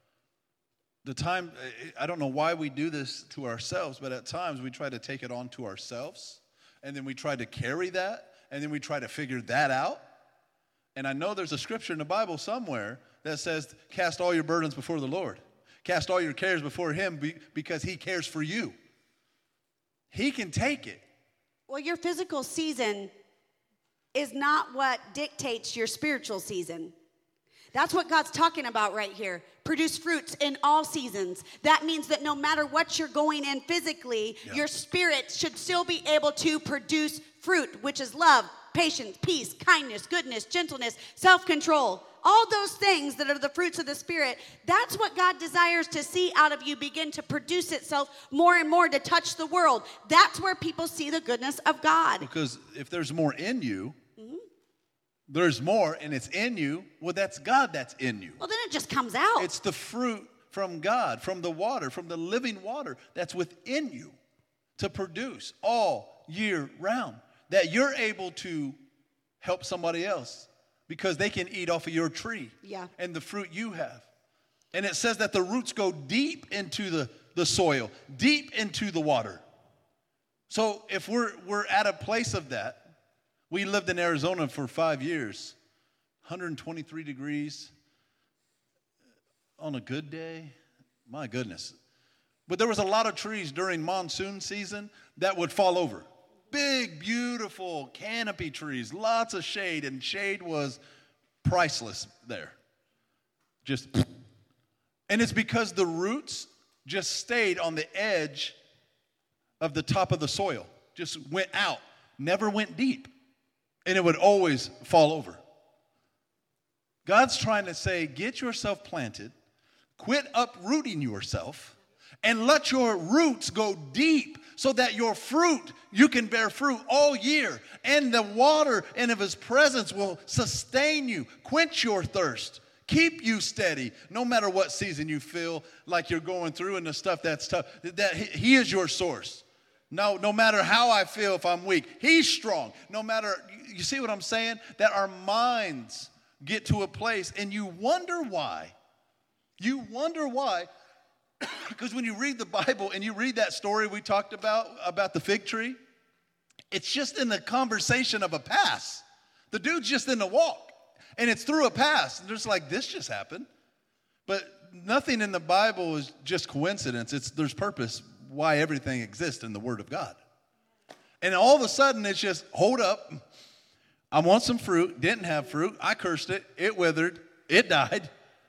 the time, I don't know why we do this to ourselves, but at times we try to take it on to ourselves, and then we try to carry that, and then we try to figure that out. And I know there's a scripture in the Bible somewhere that says, cast all your burdens before the Lord. Cast all your cares before him because he cares for you. He can take it. Well, your physical season is not what dictates your spiritual season. That's what God's talking about right here. Produce fruits in all seasons. That means that no matter what you're going in physically, yeah. your spirit should still be able to produce fruit, which is love, patience, peace, kindness, goodness, gentleness, self-control. All those things that are the fruits of the Spirit, that's what God desires to see out of you begin to produce itself more and more to touch the world. That's where people see the goodness of God. Because if there's more in you, mm-hmm. there's more and it's in you, well, that's God that's in you. Well, then it just comes out. It's the fruit from God, from the water, from the living water that's within you to produce all year round. That you're able to help somebody else. Because they can eat off of your tree yeah. and the fruit you have. And it says that the roots go deep into the, the soil, deep into the water. So if we're we're at a place of that, we lived in Arizona for five years, one hundred twenty-three degrees on a good day. My goodness. But there was a lot of trees during monsoon season that would fall over. Big, beautiful canopy trees, lots of shade, and shade was priceless there. Just, and it's because the roots just stayed on the edge of the top of the soil, just went out, never went deep, and it would always fall over. God's trying to say, get yourself planted, quit uprooting yourself, and let your roots go deep so that your fruit, you can bear fruit all year. And the water and of his presence will sustain you, quench your thirst, keep you steady, no matter what season you feel like you're going through and the stuff that's tough. That he is your source. No, no matter how I feel if I'm weak, he's strong. No matter, you see what I'm saying? That our minds get to a place and you wonder why. You wonder why. Because when you read the Bible and you read that story we talked about, about the fig tree, it's just in the conversation of a pass. The dude's just in the walk, and it's through a pass. And there's like, this just happened. But nothing in the Bible is just coincidence. It's there's purpose why everything exists in the Word of God. And all of a sudden, it's just, hold up. I want some fruit. Didn't have fruit. I cursed it. It withered. It died.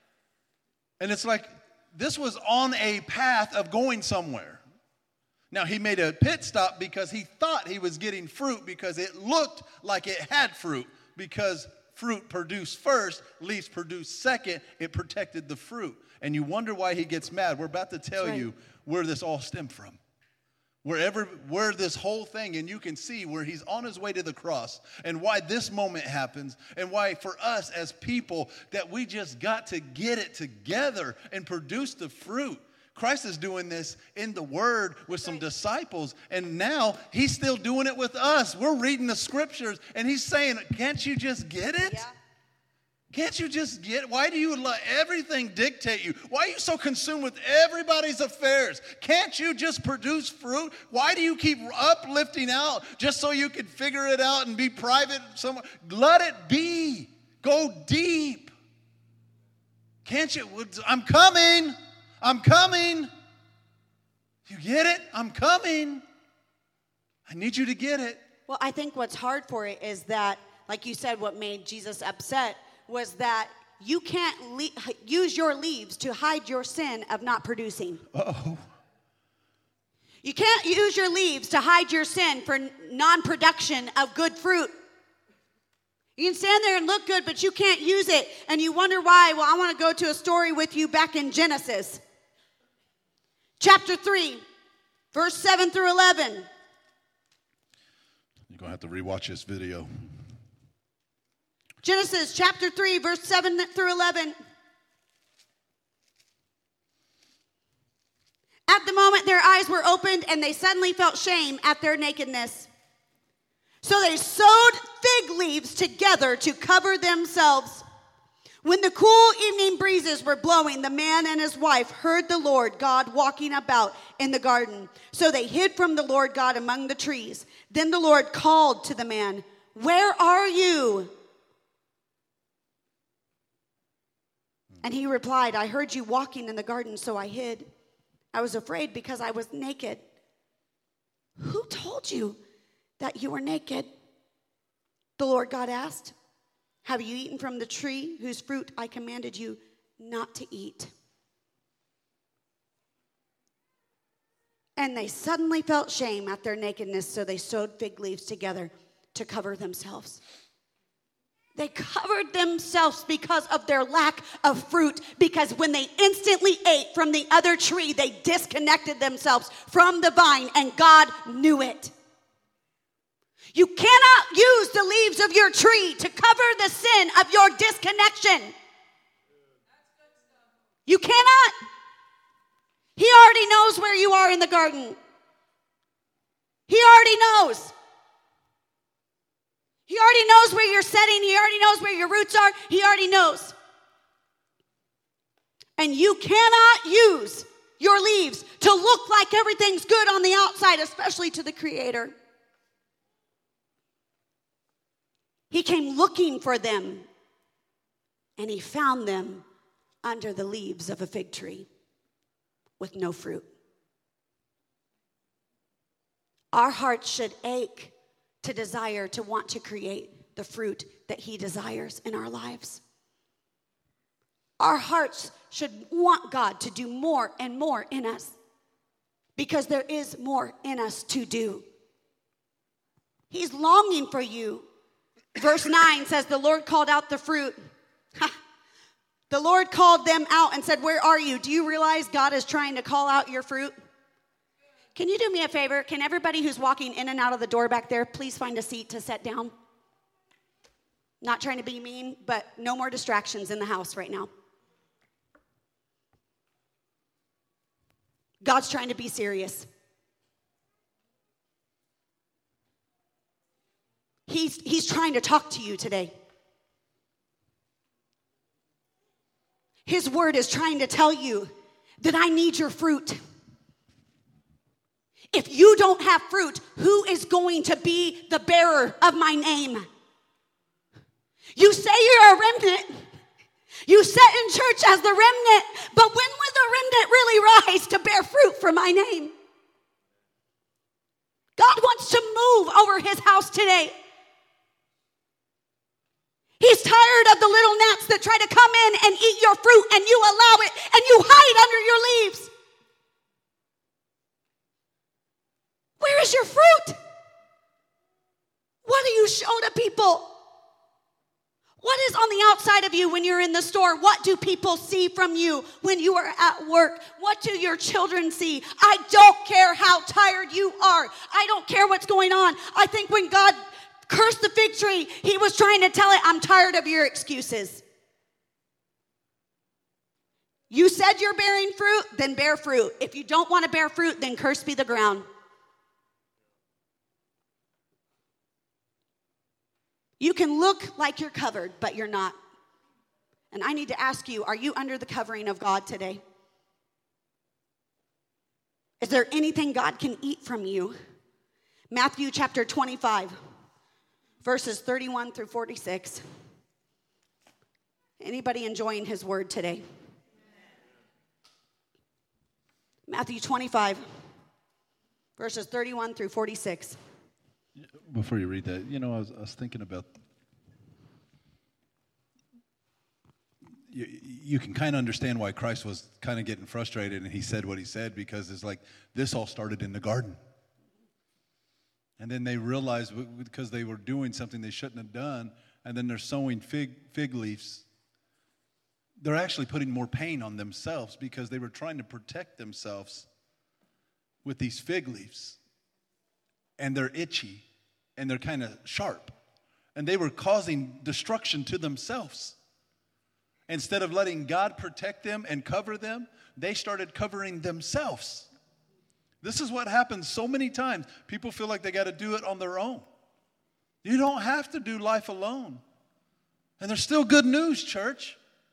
And it's like, this was on a path of going somewhere. Now, he made a pit stop because he thought he was getting fruit because it looked like it had fruit. Because fruit produced first, leaves produced second, it protected the fruit. And you wonder why he gets mad. We're about to tell right. you where this all stemmed from. Wherever, where this whole thing, and you can see where he's on his way to the cross and why this moment happens and why for us as people that we just got to get it together and produce the fruit. Christ is doing this in the Word with some disciples, and now he's still doing it with us. We're reading the scriptures, and he's saying, can't you just get it? Yeah. Can't you just get it? Why do you let everything dictate you? Why are you so consumed with everybody's affairs? Can't you just produce fruit? Why do you keep uplifting out just so you can figure it out and be private somewhere? Let it be. Go deep. Can't you? I'm coming. I'm coming. You get it? I'm coming. I need you to get it. Well, I think what's hard for it is that, like you said, what made Jesus upset was that you can't le- use your leaves to hide your sin of not producing. Uh-oh. You can't use your leaves to hide your sin for non-production of good fruit. You can stand there and look good, but you can't use it, and you wonder why. Well, I want to go to a story with you back in Genesis. Chapter three, verse seven through eleven. You're going to have to rewatch this video. Genesis chapter three, verse seven through eleven. At the moment their eyes were opened, and they suddenly felt shame at their nakedness. So they sewed fig leaves together to cover themselves. When the cool evening breezes were blowing, the man and his wife heard the Lord God walking about in the garden. So they hid from the Lord God among the trees. Then the Lord called to the man, "Where are you?" And he replied, "I heard you walking in the garden, so I hid. I was afraid because I was naked." "Who told you that you were naked?" the Lord God asked. "Have you eaten from the tree whose fruit I commanded you not to eat?" And they suddenly felt shame at their nakedness, so they sewed fig leaves together to cover themselves. They covered themselves because of their lack of fruit, because when they instantly ate from the other tree, they disconnected themselves from the vine, and God knew it. You cannot use the leaves of your tree to cover the sin of your disconnection. You cannot. He already knows where you are in the garden. He already knows. He already knows where you're setting. He already knows where your roots are. He already knows. And you cannot use your leaves to look like everything's good on the outside, especially to the Creator. He came looking for them, and he found them under the leaves of a fig tree with no fruit. Our hearts should ache to desire, to want to create the fruit that he desires in our lives. Our hearts should want God to do more and more in us, because there is more in us to do. He's longing for you. Verse nine says, the Lord called out the fruit. Ha. The Lord called them out and said, "Where are you?" Do you realize God is trying to call out your fruit? Can you do me a favor? Can everybody who's walking in and out of the door back there please find a seat to sit down? Not trying to be mean, but no more distractions in the house right now. God's trying to be serious. He's, he's trying to talk to you today. His word is trying to tell you that I need your fruit. If you don't have fruit, who is going to be the bearer of my name? You say you're a remnant. You sit in church as the remnant, but when will the remnant really rise to bear fruit for my name? God wants to move over his house today. He's tired of the little gnats that try to come in and eat your fruit, and you allow it, and you hide under your leaves. Where is your fruit? What do you show to people? What is on the outside of you when you're in the store? What do people see from you when you are at work? What do your children see? I don't care how tired you are. I don't care what's going on. I think when God cursed the fig tree, he was trying to tell it, I'm tired of your excuses. You said you're bearing fruit, then bear fruit. If you don't want to bear fruit, then curse be the ground. You can look like you're covered, but you're not. And I need to ask you, are you under the covering of God today? Is there anything God can eat from you? Matthew chapter twenty-five, verses thirty-one through forty-six. Anybody enjoying his word today? Matthew twenty-five, verses thirty-one through forty-six. Before you read that, you know, I was, I was thinking about, you, you can kind of understand why Christ was kind of getting frustrated and he said what he said, because it's like, this all started in the garden. And then they realized, because they were doing something they shouldn't have done, and then they're sowing fig, fig leaves, they're actually putting more pain on themselves, because they were trying to protect themselves with these fig leaves. And they're itchy, and they're kind of sharp. And they were causing destruction to themselves. Instead of letting God protect them and cover them, they started covering themselves. This is what happens so many times. People feel like they got to do it on their own. You don't have to do life alone. And there's still good news, church.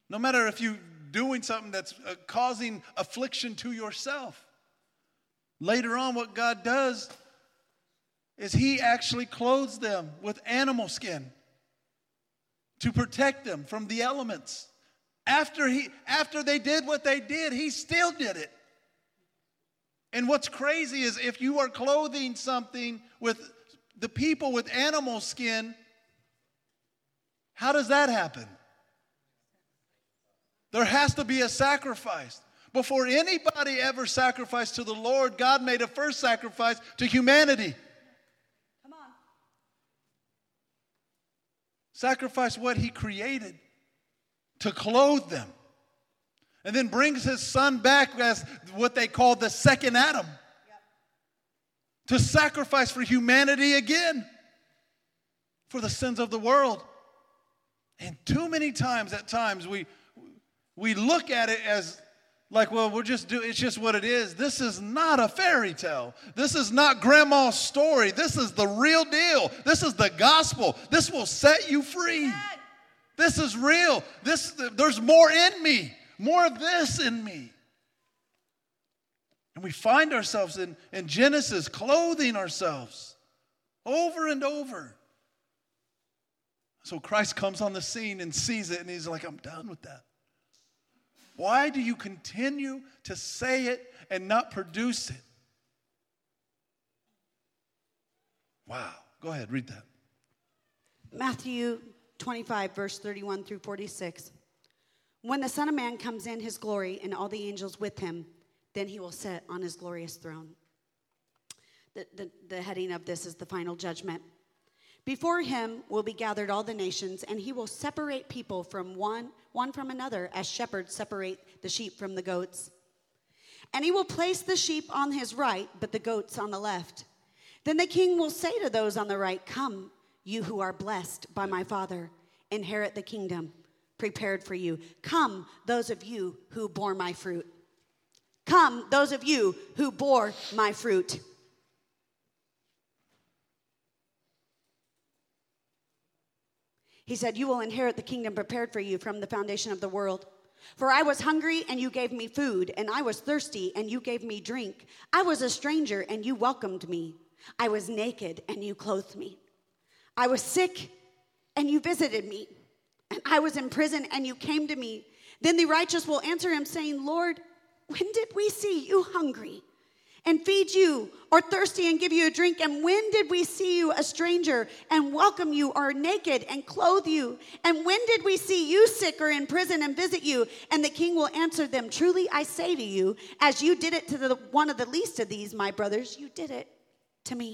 No matter if you're doing something that's uh, causing affliction to yourself. Later on, what God does is he actually clothes them with animal skin to protect them from the elements. After he, after they did what they did, he still did it. And what's crazy is if you are clothing something with the people with animal skin, how does that happen? There has to be a sacrifice. Before anybody ever sacrificed to the Lord, God made a first sacrifice to humanity. Come on. Sacrifice what he created to clothe them. And then brings his son back as what they call the second Adam. Yep. To sacrifice for humanity again. For the sins of the world. And too many times, at times, we we look at it as like, well, we're just do. It's just what it is. This is not a fairy tale. This is not grandma's story. This is the real deal. This is the gospel. This will set you free. Amen. This is real. This there's more in me. More of this in me. And we find ourselves in, in Genesis clothing ourselves over and over. So Christ comes on the scene and sees it and he's like, I'm done with that. Why do you continue to say it and not produce it? Wow. Go ahead, read that. Matthew twenty-five, verse thirty-one through forty-six. When the Son of Man comes in his glory and all the angels with him, then he will sit on his glorious throne. The, the, the heading of this is the final judgment. Before him will be gathered all the nations, and he will separate people from one, one from another, as shepherds separate the sheep from the goats. And he will place the sheep on his right, but the goats on the left. Then the king will say to those on the right, come, you who are blessed by my Father, inherit the kingdom prepared for you. Come, those of you who bore my fruit. Come, those of you who bore my fruit. He said, you will inherit the kingdom prepared for you from the foundation of the world. For I was hungry, and you gave me food, and I was thirsty, and you gave me drink. I was a stranger, and you welcomed me. I was naked, and you clothed me. I was sick, and you visited me. And I was in prison, and you came to me. Then the righteous will answer him, saying, Lord, when did we see you hungry and feed you, or thirsty and give you a drink? And when did we see you a stranger and welcome you, or naked and clothe you? And when did we see you sick or in prison and visit you? And the king will answer them, truly I say to you, as you did it to the, one of the least of these, my brothers, you did it to me.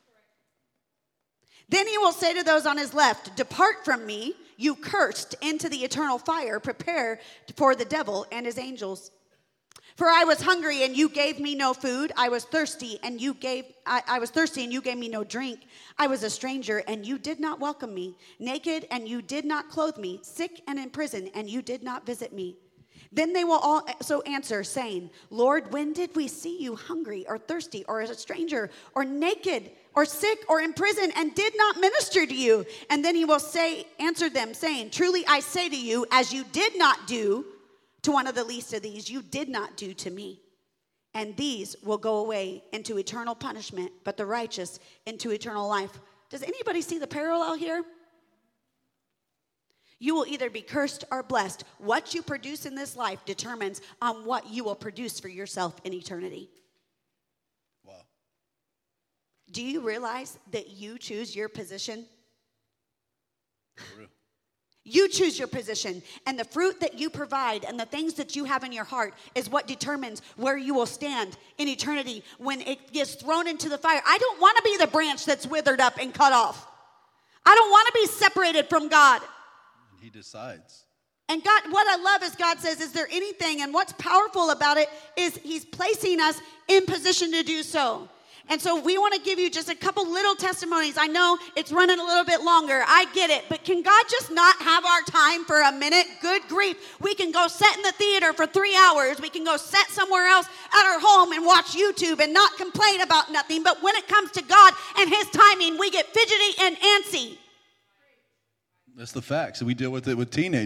Then he will say to those on his left, depart from me, you cursed, into the eternal fire prepared for the devil and his angels. For I was hungry, and you gave me no food. I was thirsty, and you gave I, I was thirsty, and you gave me no drink. I was a stranger, and you did not welcome me. Naked, and you did not clothe me. Sick and in prison, and you did not visit me. Then they will also answer, saying, Lord, when did we see you hungry or thirsty or as a stranger or naked or sick or in prison and did not minister to you? And then he will say, answer them, saying, truly I say to you, as you did not do to one of the least of these, you did not do to me. And these will go away into eternal punishment, but the righteous into eternal life. Does anybody see the parallel here? You will either be cursed or blessed. What you produce in this life determines on what you will produce for yourself in eternity. Wow. Do you realize that you choose your position? For real. You choose your position, and the fruit that you provide and the things that you have in your heart is what determines where you will stand in eternity when it gets thrown into the fire. I don't want to be the branch that's withered up and cut off. I don't want to be separated from God. He decides. And God, what I love is God says, is there anything? And what's powerful about it is he's placing us in position to do so. And so we want to give you just a couple little testimonies. I know it's running a little bit longer. I get it. But can God just not have our time for a minute? Good grief. We can go sit in the theater for three hours. We can go sit somewhere else at our home and watch YouTube and not complain about nothing. But when it comes to God and his timing, we get fidgety and antsy. That's the facts. We deal with it with teenagers.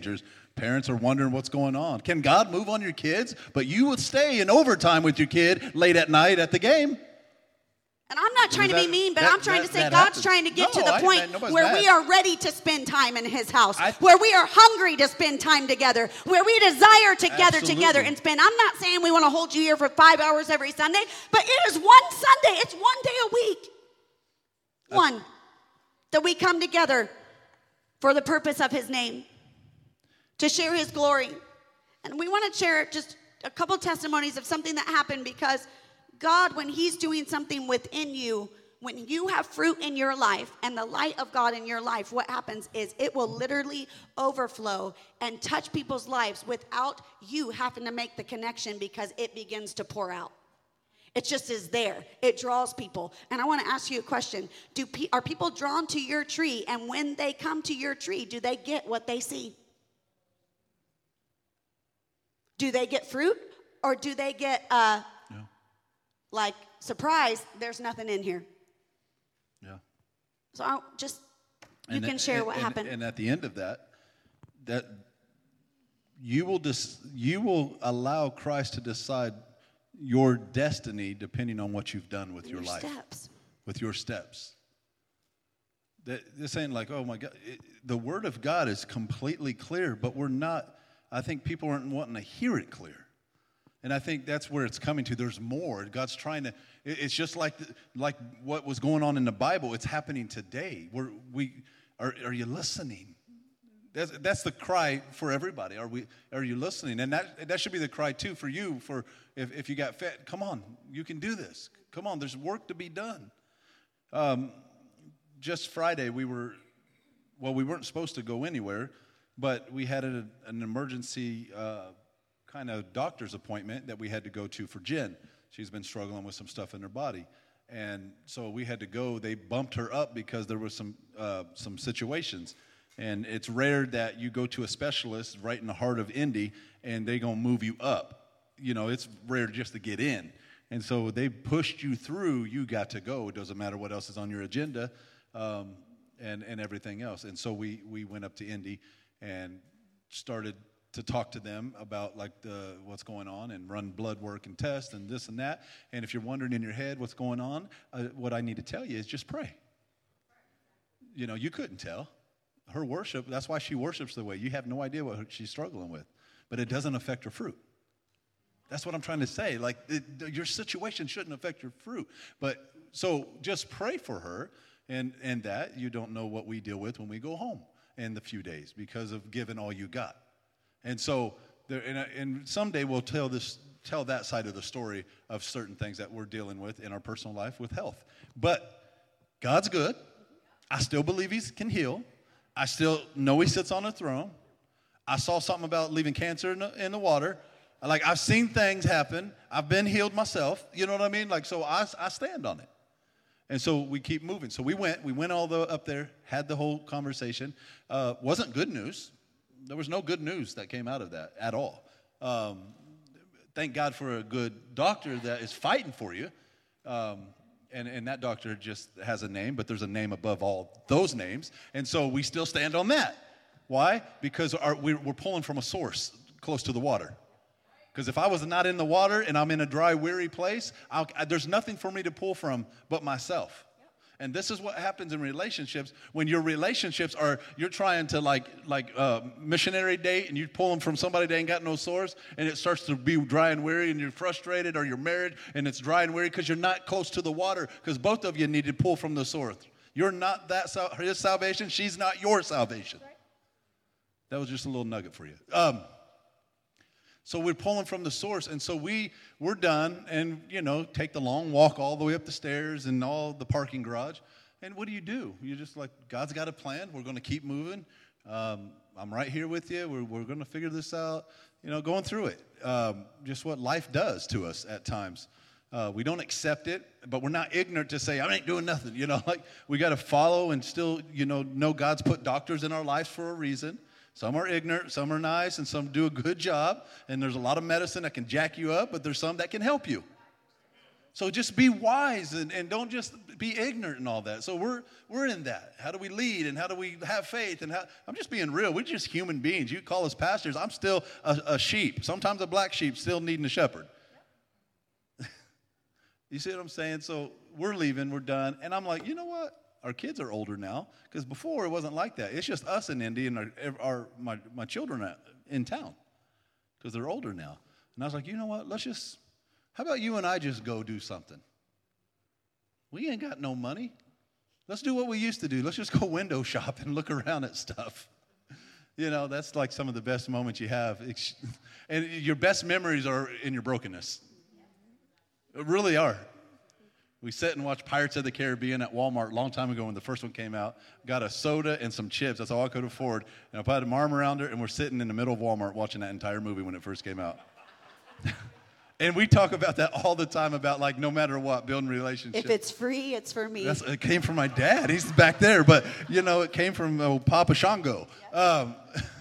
Parents are wondering what's going on. Can God move on your kids? But you would stay in overtime with your kid late at night at the game. And I'm not trying that, to be mean, but that, I'm trying that, to say God's happens. trying to get no, to the I, point man, where mad. we are ready to spend time in his house, I, where we are hungry to spend time together, where we desire to gather absolutely. together and spend. I'm not saying we want to hold you here for five hours every Sunday, but it is one Sunday. It's one day a week. One. That we come together for the purpose of his name, to share his glory. And we want to share just a couple testimonies of something that happened, because God, when he's doing something within you, when you have fruit in your life and the light of God in your life, what happens is it will literally overflow and touch people's lives without you having to make the connection, because it begins to pour out. It just is there. It draws people. And I want to ask you a question. Do pe- are people drawn to your tree, and when they come to your tree, do they get what they see? Do they get fruit, or do they get, uh, yeah. like, surprise, there's nothing in here? Yeah. So I'll just, you and can that, share and, what and, happened. And at the end of that, that you will dis, you will allow Christ to decide your destiny depending on what you've done with your, your life, steps. with your steps. That, this ain't like, oh my God, it, the Word of God is completely clear, but we're not. I think people aren't wanting to hear it clear. And I think that's where it's coming to. There's more. God's trying to, it's just like the, like what was going on in the Bible. It's happening today. We're, we, are, are you listening? That's, that's the cry for everybody. Are we? Are you listening? And that that should be the cry too for you. For if, if you got fed, come on, you can do this. Come on, there's work to be done. Um, just Friday we were, well, we weren't supposed to go anywhere, but we had a, an emergency uh, kind of doctor's appointment that we had to go to for Jen. She's been struggling with some stuff in her body, and so we had to go. They bumped her up because there was some uh, some situations. And it's rare that you go to a specialist right in the heart of Indy and they're going to move you up. You know, it's rare just to get in. And so they pushed you through. You got to go. It doesn't matter what else is on your agenda um, and, and everything else. And so we, we went up to Indy and started to talk to them about like the what's going on and run blood work and tests and this and that. And if you're wondering in your head what's going on, uh, what I need to tell you is just pray. You know, you couldn't tell. Her worship, that's why she worships the way. You have no idea what she's struggling with. But it doesn't affect her fruit. That's what I'm trying to say. Like, it, your situation shouldn't affect your fruit. But, so, just pray for her. And, and that, you don't know what we deal with when we go home in the few days because of giving all you got. And so, there, and, and someday we'll tell this, tell that side of the story of certain things that we're dealing with in our personal life with health. But God's good. I still believe he can heal. I still know he sits on a throne. I saw something about leaving cancer in the, in the water. Like, I've seen things happen. I've been healed myself. You know what I mean? Like, so I, I stand on it. And so we keep moving. So we went. We went all the up there, had the whole conversation. Uh, wasn't good news. There was no good news that came out of that at all. Um, thank God for a good doctor that is fighting for you. Um And, and that doctor just has a name, but there's a name above all those names. And so we still stand on that. Why? Because our, we're, we're pulling from a source close to the water. Because if I was not in the water and I'm in a dry, weary place, I'll, I, there's nothing for me to pull from but myself. And this is what happens in relationships. When your relationships are, you're trying to like like uh, missionary date and you pull them from somebody that ain't got no source and it starts to be dry and weary and you're frustrated, or you're married and it's dry and weary because you're not close to the water, because both of you need to pull from the source. You're not that his salvation. She's not your salvation. That was just a little nugget for you. Um, so we're pulling from the source, and so we, we're done, and, you know, take the long walk all the way up the stairs and all the parking garage. And what do you do? You're just like, God's got a plan. We're going to keep moving. Um, I'm right here with you. We're, we're going to figure this out, you know, going through it. Um, just what life does to us at times. Uh, we don't accept it, but we're not ignorant to say, I ain't doing nothing. You know, like, we got to follow and still, you know, know God's put doctors in our lives for a reason. Some are ignorant, some are nice, and some do a good job. And there's a lot of medicine that can jack you up, but there's some that can help you. So just be wise and, and don't just be ignorant and all that. So we're we're in that. How do we lead and how do we have faith? And how, I'm just being real. We're just human beings. You call us pastors. I'm still a, a sheep. Sometimes a black sheep still needing a shepherd. You see what I'm saying? So we're leaving. We're done. And I'm like, you know what? Our kids are older now, because before it wasn't like that. It's just us in Indy and our, our my, my children are in town because they're older now. And I was like, you know what? Let's just, how about you and I just go do something? We ain't got no money. Let's do what we used to do. Let's just go window shop and look around at stuff. You know, that's like some of the best moments you have. And your best memories are in your brokenness. It really are. We sat and watched Pirates of the Caribbean at Walmart a long time ago when the first one came out. Got a soda and some chips. That's all I could afford. And I put my arm around her, and we're sitting in the middle of Walmart watching that entire movie when it first came out. And we talk about that all the time, about like no matter what, building relationships. If it's free, it's for me. That's, it came from my dad. He's back there. But, you know, it came from uh, Papa Shango. Um,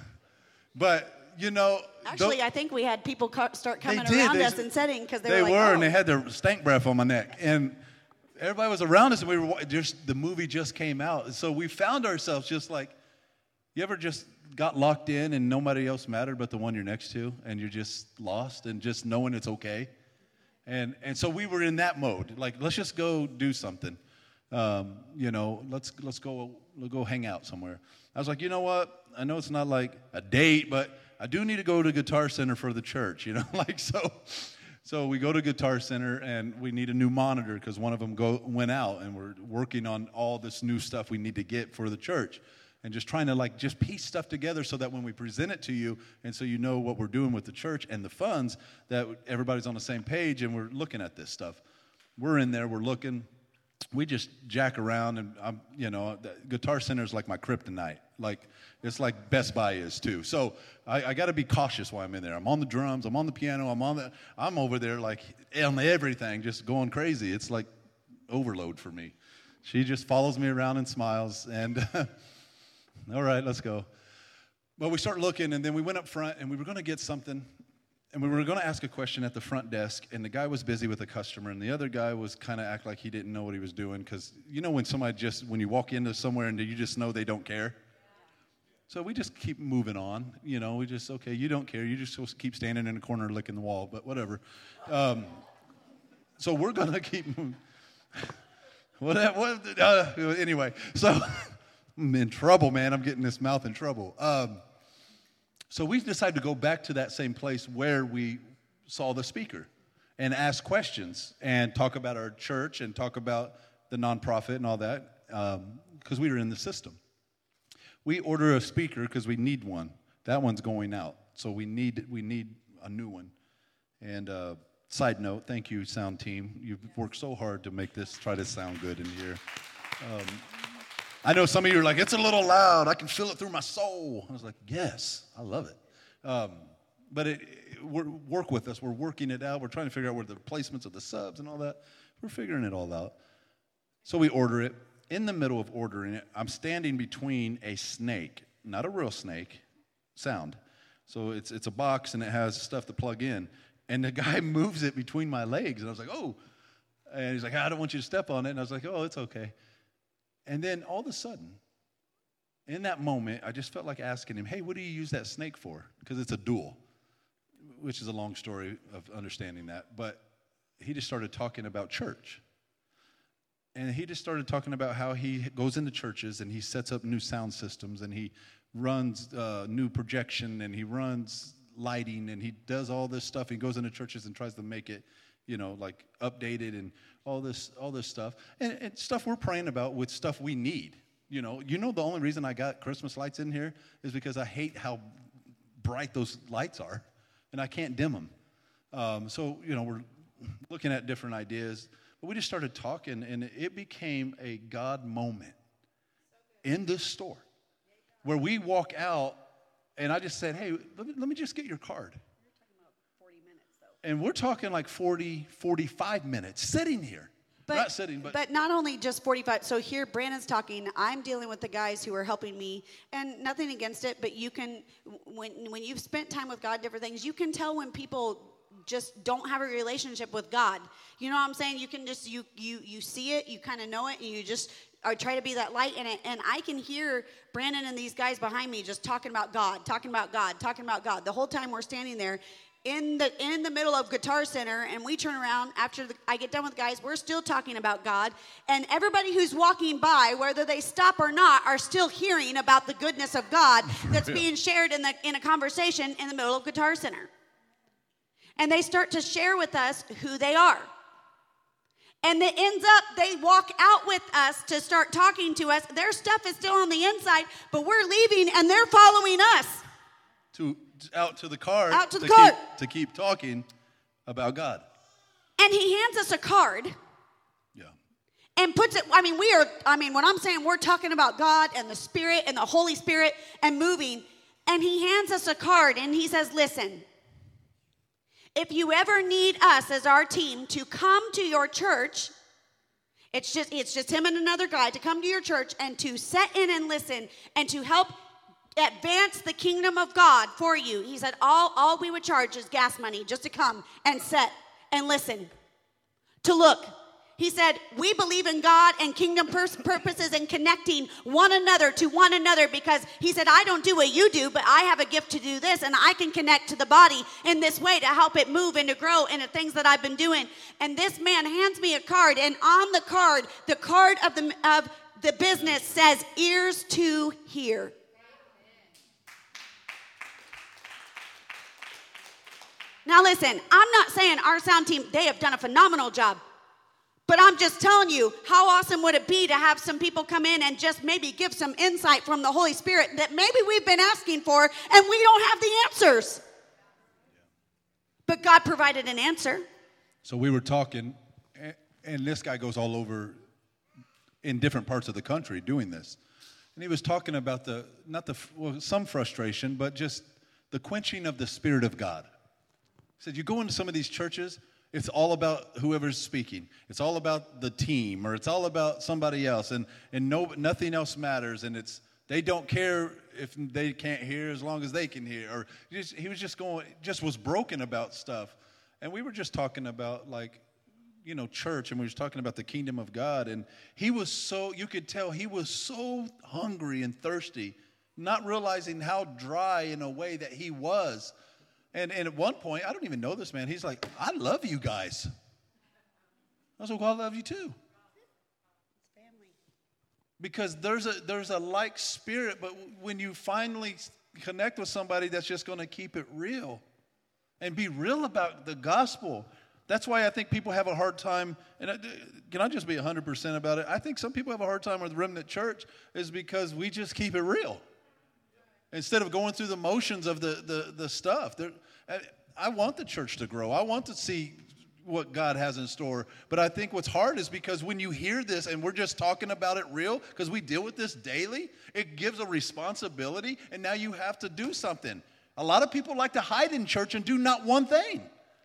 but, you know. Actually, I think we had people ca- start coming did. around They, us and sitting because they, they were like, were, oh. and they had their stank breath on my neck. And everybody was around us, and we were just, the movie just came out. So we found ourselves just like, you ever just got locked in and nobody else mattered but the one you're next to, and you're just lost and just knowing it's okay? And and so we were in that mode. Like, let's just go do something. Um, you know, let's let's go let's go hang out somewhere. I was like, you know what? I know it's not like a date, but I do need to go to Guitar Center for the church, you know, like so. So we go to Guitar Center, and we need a new monitor because one of them go, went out, and we're working on all this new stuff we need to get for the church, and just trying to like just piece stuff together so that when we present it to you, and so you know what we're doing with the church and the funds, that everybody's on the same page, and we're looking at this stuff. We're in there, we're looking. We just jack around, and I'm, you know, the Guitar Center is like my kryptonite. Like, it's like Best Buy is too. So I, I got to be cautious while I'm in there. I'm on the drums, I'm on the piano, I'm on the, I'm over there like on everything, just going crazy. It's like overload for me. She just follows me around and smiles, and all right, let's go. Well, we start looking, and then we went up front, and we were going to get something. And we were going to ask a question at the front desk, and the guy was busy with a customer, and the other guy was kind of act like he didn't know what he was doing, because you know when somebody just, when you walk into somewhere and you just know they don't care? So we just keep moving on, you know, we just, okay, you don't care, you just supposed to keep standing in the corner licking the wall, but whatever. Um, so we're going to keep moving. what, what, uh, anyway, so I'm in trouble, man. I'm getting this mouth in trouble. Um, So we decided to go back to that same place where we saw the speaker and ask questions and talk about our church and talk about the nonprofit and all that, because um, we were in the system. We order a speaker because we need one. That one's going out, so we need we need a new one. And uh, side note, thank you, sound team. You've worked so hard to make this try to sound good in here. Um, I know some of you are like, it's a little loud. I can feel it through my soul. I was like, yes, I love it. Um, but it, it, we're, work with us. We're working it out. We're trying to figure out where the placements of the subs and all that. We're figuring it all out. So we order it. In the middle of ordering it, I'm standing between a snake, not a real snake, sound. So it's it's a box, and it has stuff to plug in. And the guy moves it between my legs. And I was like, oh. And he's like, I don't want you to step on it. And I was like, oh, it's okay. And then all of a sudden, in that moment, I just felt like asking him, hey, what do you use that snake for? Because it's a dual, which is a long story of understanding that. But he just started talking about church. And he just started talking about how he goes into churches and he sets up new sound systems and he runs uh, new projection and he runs lighting and he does all this stuff. He goes into churches and tries to make it, you know, like updated and all this all this stuff. And, and stuff we're praying about with stuff we need. You know, you know the only reason I got Christmas lights in here is because I hate how bright those lights are, and I can't dim them. Um, so, you know, we're looking at different ideas. But we just started talking, and it became a God moment in this store where we walk out, and I just said, hey, let me, let me just get your card. You're talking about forty minutes, though. And we're talking like forty, forty-five minutes sitting here. But, not sitting, but. But not only just forty-five. So here, Brandon's talking. I'm dealing with the guys who are helping me, and nothing against it, but you can, when when you've spent time with God, different things, you can tell when people just don't have a relationship with God. You know what I'm saying? You can just, you you you see it, you kind of know it, and you just or try to be that light in it. And I can hear Brandon and these guys behind me just talking about God, talking about God, talking about God. The whole time we're standing there in the in the middle of Guitar Center, and we turn around after the, I get done with guys, we're still talking about God. And everybody who's walking by, whether they stop or not, are still hearing about the goodness of God that's being shared in the in a conversation in the middle of Guitar Center. And they start to share with us who they are. And it ends up, they walk out with us to start talking to us. Their stuff is still on the inside, but we're leaving and they're following us. To out to the card. Out to the to card. Keep, to keep talking about God. And he hands us a card. Yeah. And puts it, I mean, we are, I mean, when I'm saying we're talking about God and the Spirit and the Holy Spirit and moving, and he hands us a card and he says, listen, if you ever need us as our team to come to your church, it's just it's just him and another guy to come to your church and to sit in and listen and to help advance the kingdom of God for you. He said all, all we would charge is gas money just to come and sit and listen, to look. He said, we believe in God and kingdom pur- purposes and connecting one another to one another, because he said, I don't do what you do, but I have a gift to do this, and I can connect to the body in this way to help it move and to grow in the things that I've been doing. And this man hands me a card, and on the card, the card of the, of the business says, ears to hear. Now listen, I'm not saying our sound team, they have done a phenomenal job. But I'm just telling you, how awesome would it be to have some people come in and just maybe give some insight from the Holy Spirit that maybe we've been asking for and we don't have the answers. But God provided an answer. So we were talking, and this guy goes all over in different parts of the country doing this. And he was talking about the, not the, well, some frustration, but just the quenching of the Spirit of God. He said, you go into some of these churches, it's all about whoever's speaking. It's all about the team, or it's all about somebody else, and and no nothing else matters. And it's they don't care if they can't hear as long as they can hear. Or just, he was just going, just was broken about stuff. And we were just talking about like, you know, church, and we were talking about the kingdom of God. And he was so, you could tell he was so hungry and thirsty, not realizing how dry in a way that he was. And, and at one point, I don't even know this man. He's like, I love you guys. I was like, well, I love you too. Family. Because there's a there's a like spirit, but when you finally connect with somebody that's just going to keep it real and be real about the gospel, that's why I think people have a hard time. And I, can I just be one hundred percent about it? I think some people have a hard time with Remnant Church is because we just keep it real. Instead of going through the motions of the, the, the stuff. There, I want the church to grow. I want to see what God has in store. But I think what's hard is because when you hear this and we're just talking about it real, because we deal with this daily, it gives a responsibility, and now you have to do something. A lot of people like to hide in church and do not one thing.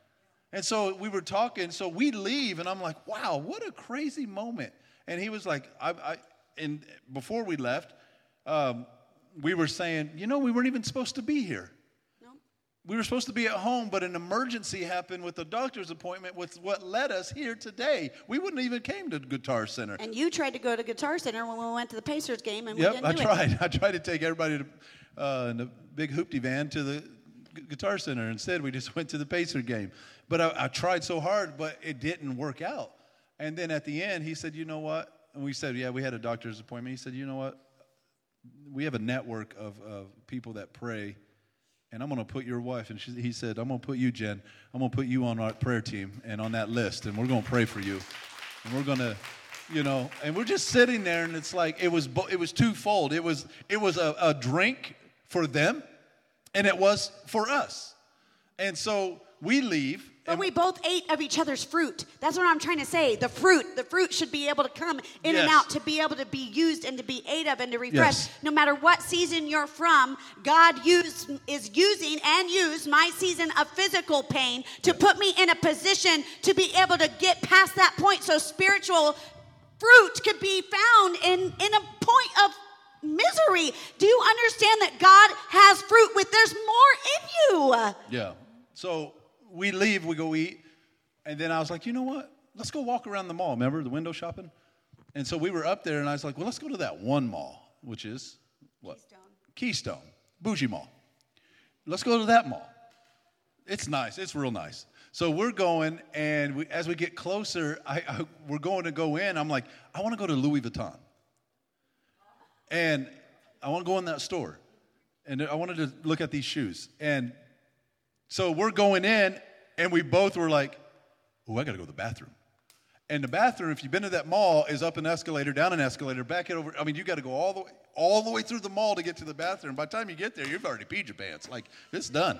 And so we were talking, so we leave, and I'm like, wow, what a crazy moment. And he was like, I, I and before we left, um, we were saying, you know, we weren't even supposed to be here. No. We were supposed to be at home, but an emergency happened with the doctor's appointment, with what led us here today. We wouldn't even came to Guitar Center. And you tried to go to Guitar Center when we went to the Pacers game, and yep, we didn't do I tried. it. I tried to take everybody to, uh, in a big hoopty van to the Guitar Center. Instead, we just went to the Pacer game. But I, I tried so hard, but it didn't work out. And then at the end, he said, you know what? And we said, yeah, we had a doctor's appointment. He said, you know what? We have a network of, of people that pray, and I'm going to put your wife, and she, he said, I'm going to put you, Jen, I'm going to put you on our prayer team and on that list, and we're going to pray for you. And we're going to, you know, and we're just sitting there, and it's like, it was it was twofold. It was, it was a, a drink for them, and it was for us. And so we leave. But we both ate of each other's fruit. That's what I'm trying to say. The fruit, the fruit should be able to come in yes. and out, to be able to be used and to be ate of and to refresh. Yes. No matter what season you're from, God use, is using and used my season of physical pain to yeah. put me in a position to be able to get past that point, so spiritual fruit could be found in, in a point of misery. Do you understand that God has fruit with, there's more in you? Yeah. So we leave, we go eat, and then I was like, you know what? Let's go walk around the mall. Remember the window shopping? And so we were up there, and I was like, well, let's go to that one mall, which is what? Keystone. Keystone, Bougie Mall. Let's go to that mall. It's nice. It's real nice. So we're going, and we, as we get closer, I, I, we're going to go in. I'm like, I want to go to Louis Vuitton. And I want to go in that store. And I wanted to look at these shoes. And so we're going in, and we both were like, oh, I got to go to the bathroom. And the bathroom, if you've been to that mall, is up an escalator, down an escalator, back it over. I mean, you got to go all the way, all the way through the mall to get to the bathroom. By the time you get there, you've already peed your pants. Like, it's done.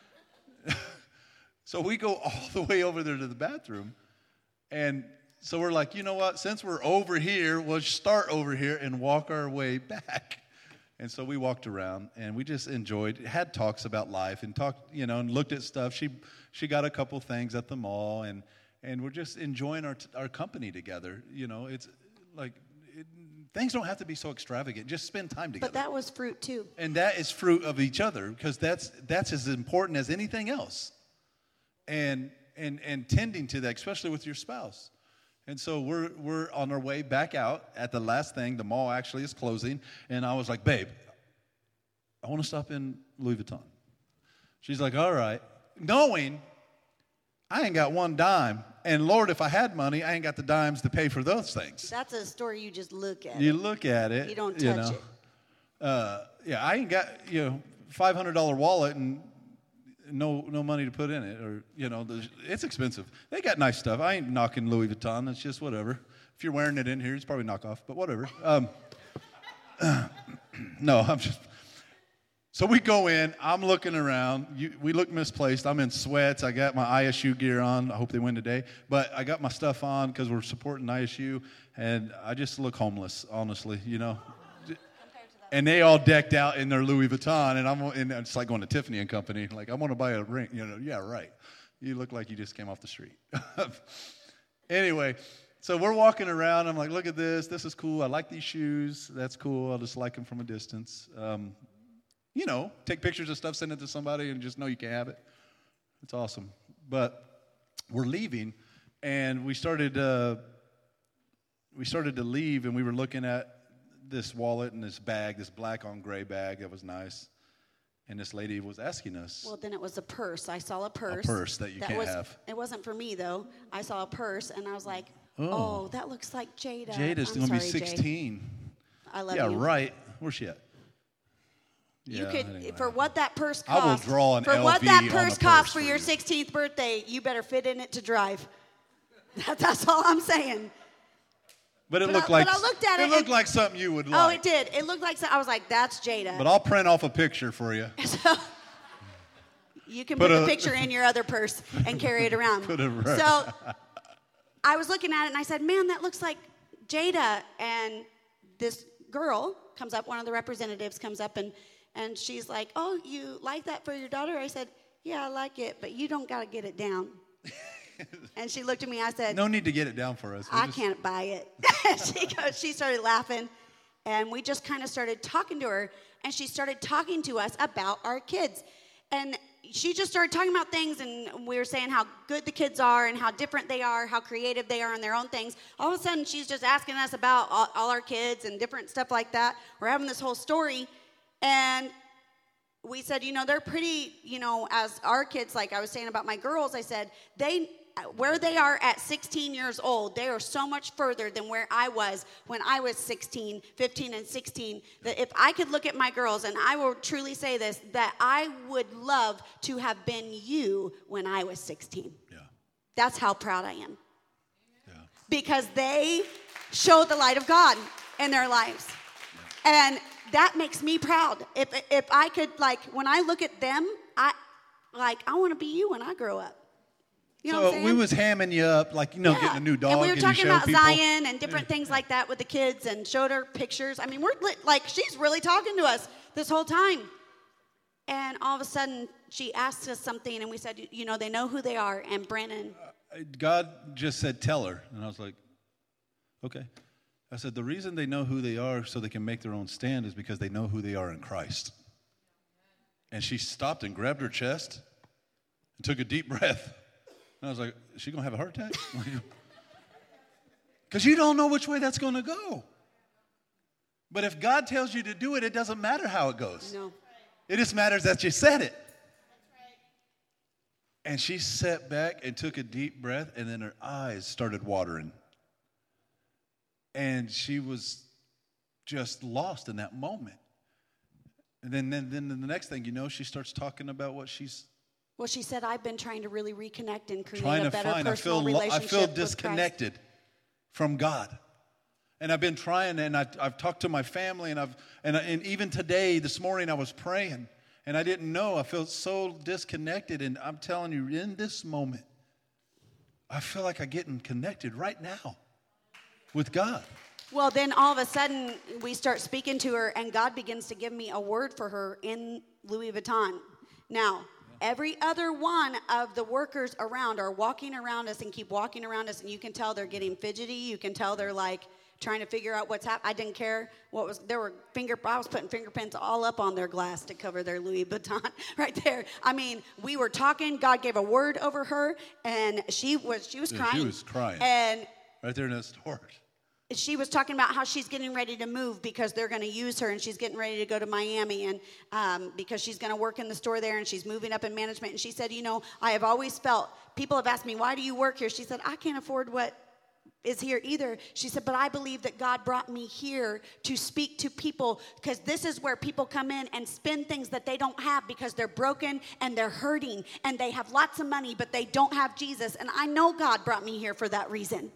So we go all the way over there to the bathroom. And so we're like, you know what? Since we're over here, we'll start over here and walk our way back. And so we walked around, and we just enjoyed, had talks about life and talked, you know, and looked at stuff. She she got a couple things at the mall, and and we're just enjoying our our company together. You know, it's like it, things don't have to be so extravagant. Just spend time together. But that was fruit too. And that is fruit of each other, because that's that's as important as anything else. And and and tending to that, especially with your spouse. And so we're we're on our way back out at the last thing. The mall actually is closing. And I was like, babe, I want to stop in Louis Vuitton. She's like, all right. Knowing I ain't got one dime. And Lord, if I had money, I ain't got the dimes to pay for those things. That's a story you just look at. You it. look at it. You don't touch you know. it. Uh, yeah, I ain't got, you know, five hundred dollars wallet and no no money to put in it, or, you know, it's expensive. They got nice stuff. I ain't knocking Louis Vuitton. It's just whatever. If you're wearing it in here, it's probably knockoff, but whatever. Um, no, I'm just. So we go in. I'm looking around. You, we look misplaced. I'm in sweats. I got my I S U gear on. I hope they win today. But I got my stuff on because we're supporting I S U, and I just look homeless, honestly, you know. And they all decked out in their Louis Vuitton, and I'm and it's like going to Tiffany and Company. Like, I want to buy a ring. You know, yeah, right. You look like you just came off the street. Anyway, so we're walking around. I'm like, look at this. This is cool. I like these shoes. That's cool. I just like them from a distance. Um, you know, take pictures of stuff, send it to somebody, and just know you can have it. It's awesome. But we're leaving, and we started. Uh, we started to leave, and we were looking at this wallet and this bag, this black on gray bag that was nice. And this lady was asking us. Well, then it was a purse. I saw a purse. A purse that you that can't was, have. It wasn't for me, though. I saw a purse, and I was like, oh, oh that looks like Jada. Jada's going to be sixteen. Jade. I love yeah, you. Yeah, right. Where's she at? You yeah, could, anyway. For what that purse cost. I will draw an For L V what that purse on the cost purse for for your you. sixteenth birthday, you better fit in it to drive. That, that's all I'm saying. But it but looked I, like but I looked at it. It looked and, like something you would like. Oh, it did. It looked like I was like, that's Jada. But I'll print off a picture for you. So you can put put a, the picture in your other purse and carry it around. Put it right. So I was looking at it and I said, man, that looks like Jada. And this girl comes up, one of the representatives comes up and, and she's like, oh, you like that for your daughter? I said, yeah, I like it, but you don't got to get it down. And she looked at me. I said, no need to get it down for us. We're I just... can't buy it. she goes, she started laughing, and we just kind of started talking to her, and she started talking to us about our kids. And she just started talking about things, and we were saying how good the kids are and how different they are, how creative they are in their own things. All of a sudden, she's just asking us about all, all our kids and different stuff like that. We're having this whole story, and we said, you know, they're pretty, you know, as our kids, like I was saying about my girls, I said, they, where they are at sixteen years old, they are so much further than where I was when I was sixteen, fifteen, and sixteen, that if I could look at my girls, and I will truly say this, that I would love to have been you when I was sixteen. Yeah. That's how proud I am. Yeah. Because they show the light of God in their lives. Yeah. And that makes me proud. If if I could, like, when I look at them, I, like, I want to be you when I grow up. You know so what I'm saying? we was hamming you up, like, you know, yeah. getting a new dog. And we were and talking you show about people. Zion and different things like that with the kids and showed her pictures. I mean, we're li- like, she's really talking to us this whole time. And all of a sudden, she asked us something, and we said, you know, they know who they are. And Brennan. Uh, God just said, tell her. And I was like, okay. I said, the reason they know who they are so they can make their own stand is because they know who they are in Christ. And she stopped and grabbed her chest and took a deep breath. And I was like, is she going to have a heart attack? Because you don't know which way that's going to go. But if God tells you to do it, it doesn't matter how it goes. No. It just matters that you said it. And she sat back and took a deep breath, and then her eyes started watering. And she was just lost in that moment. And then, then, then the next thing you know, she starts talking about what she's Well, she said, I've been trying to really reconnect and create trying a to better find. I personal feel, relationship I feel with disconnected Christ. from God. And I've been trying, and I, I've talked to my family, and I've and, I, and even today, this morning, I was praying, and I didn't know. I felt so disconnected, and I'm telling you, in this moment, I feel like I'm getting connected right now with God. Well, then all of a sudden, we start speaking to her, and God begins to give me a word for her in Louis Vuitton. Now, every other one of the workers around are walking around us and keep walking around us, and you can tell they're getting fidgety. You can tell they're like trying to figure out what's happening. I didn't care what was, there were finger, I was putting fingerprints all up on their glass to cover their Louis Vuitton right there. I mean, we were talking, God gave a word over her, and she was, she was Yeah, crying. she was crying. And Right there in that store. she was talking about how she's getting ready to move because they're going to use her, and she's getting ready to go to Miami, and um, because she's going to work in the store there, and she's moving up in management. And she said, you know, I have always felt, people have asked me, why do you work here? She said, I can't afford what is here either. She said, but I believe that God brought me here to speak to people, because this is where people come in and spend things that they don't have because they're broken and they're hurting and they have lots of money, but they don't have Jesus. And I know God brought me here for that reason.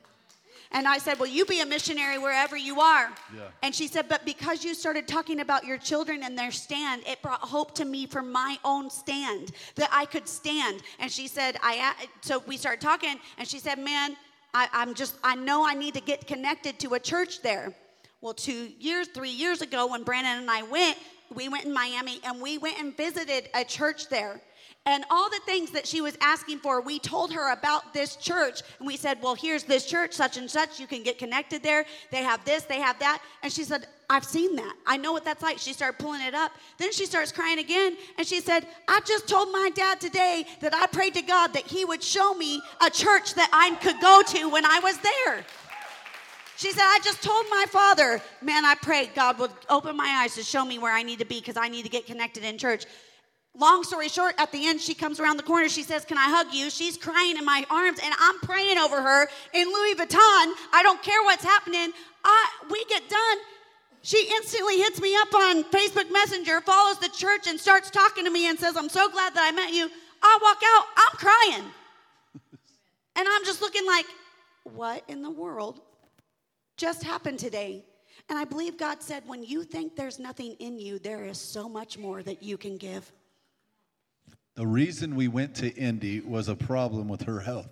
And I said, well, you be a missionary wherever you are. Yeah. And she said, but because you started talking about your children and their stand, it brought hope to me for my own stand, that I could stand. And she said, I. so we started talking, and she said, man, I, I'm just, I know I need to get connected to a church there. Well, two years, three years ago, when Brandon and I went, we went in Miami, and we went and visited a church there. And all the things that she was asking for, we told her about this church. And we said, well, here's this church, such and such. You can get connected there. They have this, they have that. And she said, I've seen that. I know what that's like. She started pulling it up. Then she starts crying again. And she said, I just told my dad today that I prayed to God that he would show me a church that I could go to when I was there. She said, I just told my father, man, I prayed God would open my eyes to show me where I need to be because I need to get connected in church. Long story short, at the end, she comes around the corner. She says, can I hug you? She's crying in my arms, and I'm praying over her in Louis Vuitton. I don't care what's happening. I, we get done. She instantly hits me up on Facebook Messenger, follows the church, and starts talking to me and says, I'm so glad that I met you. I walk out. I'm crying. And I'm just looking like, what in the world just happened today? And I believe God said, when you think there's nothing in you, there is so much more that you can give. The reason we went to Indy was a problem with her health.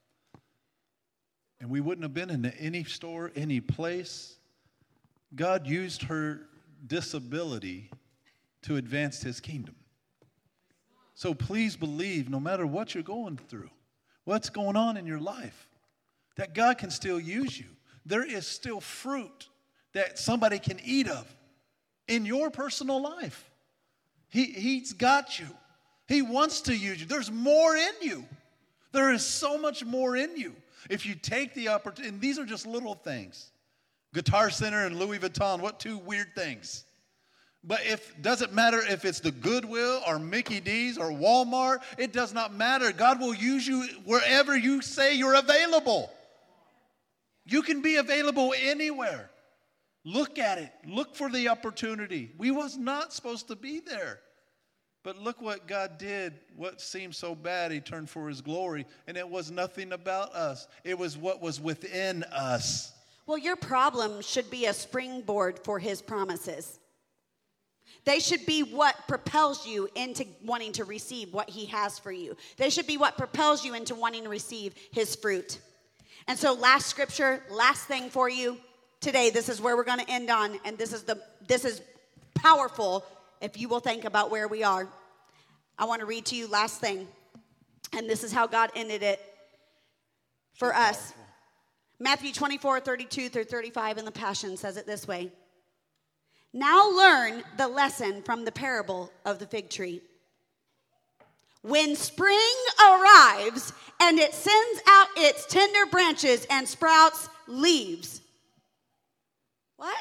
And we wouldn't have been in any store, any place. God used her disability to advance his kingdom. So please believe, no matter what you're going through, what's going on in your life, that God can still use you. There is still fruit that somebody can eat of in your personal life. He, he's got you. He wants to use you. There's more in you. There is so much more in you. If you take the opportunity, and these are just little things. Guitar Center and Louis Vuitton, what two weird things. But if doesn't matter if it's the Goodwill or Mickey D's or Walmart, it does not matter. God will use you wherever you say you're available. You can be available anywhere. Look at it. Look for the opportunity. We was not supposed to be there. But look what God did. What seemed so bad, he turned for his glory. And it was nothing about us. It was what was within us. Well, your problem should be a springboard for his promises. They should be what propels you into wanting to receive what he has for you. They should be what propels you into wanting to receive his fruit. And so last scripture, last thing for you today, this is where we're going to end on. And this is the this is powerful if you will think about where we are. I want to read to you last thing. And this is how God ended it for so us. Powerful. Matthew twenty-four, thirty-two through thirty-five in the Passion says it this way. Now learn the lesson from the parable of the fig tree. when spring arrives and it sends out its tender branches and sprouts leaves. What?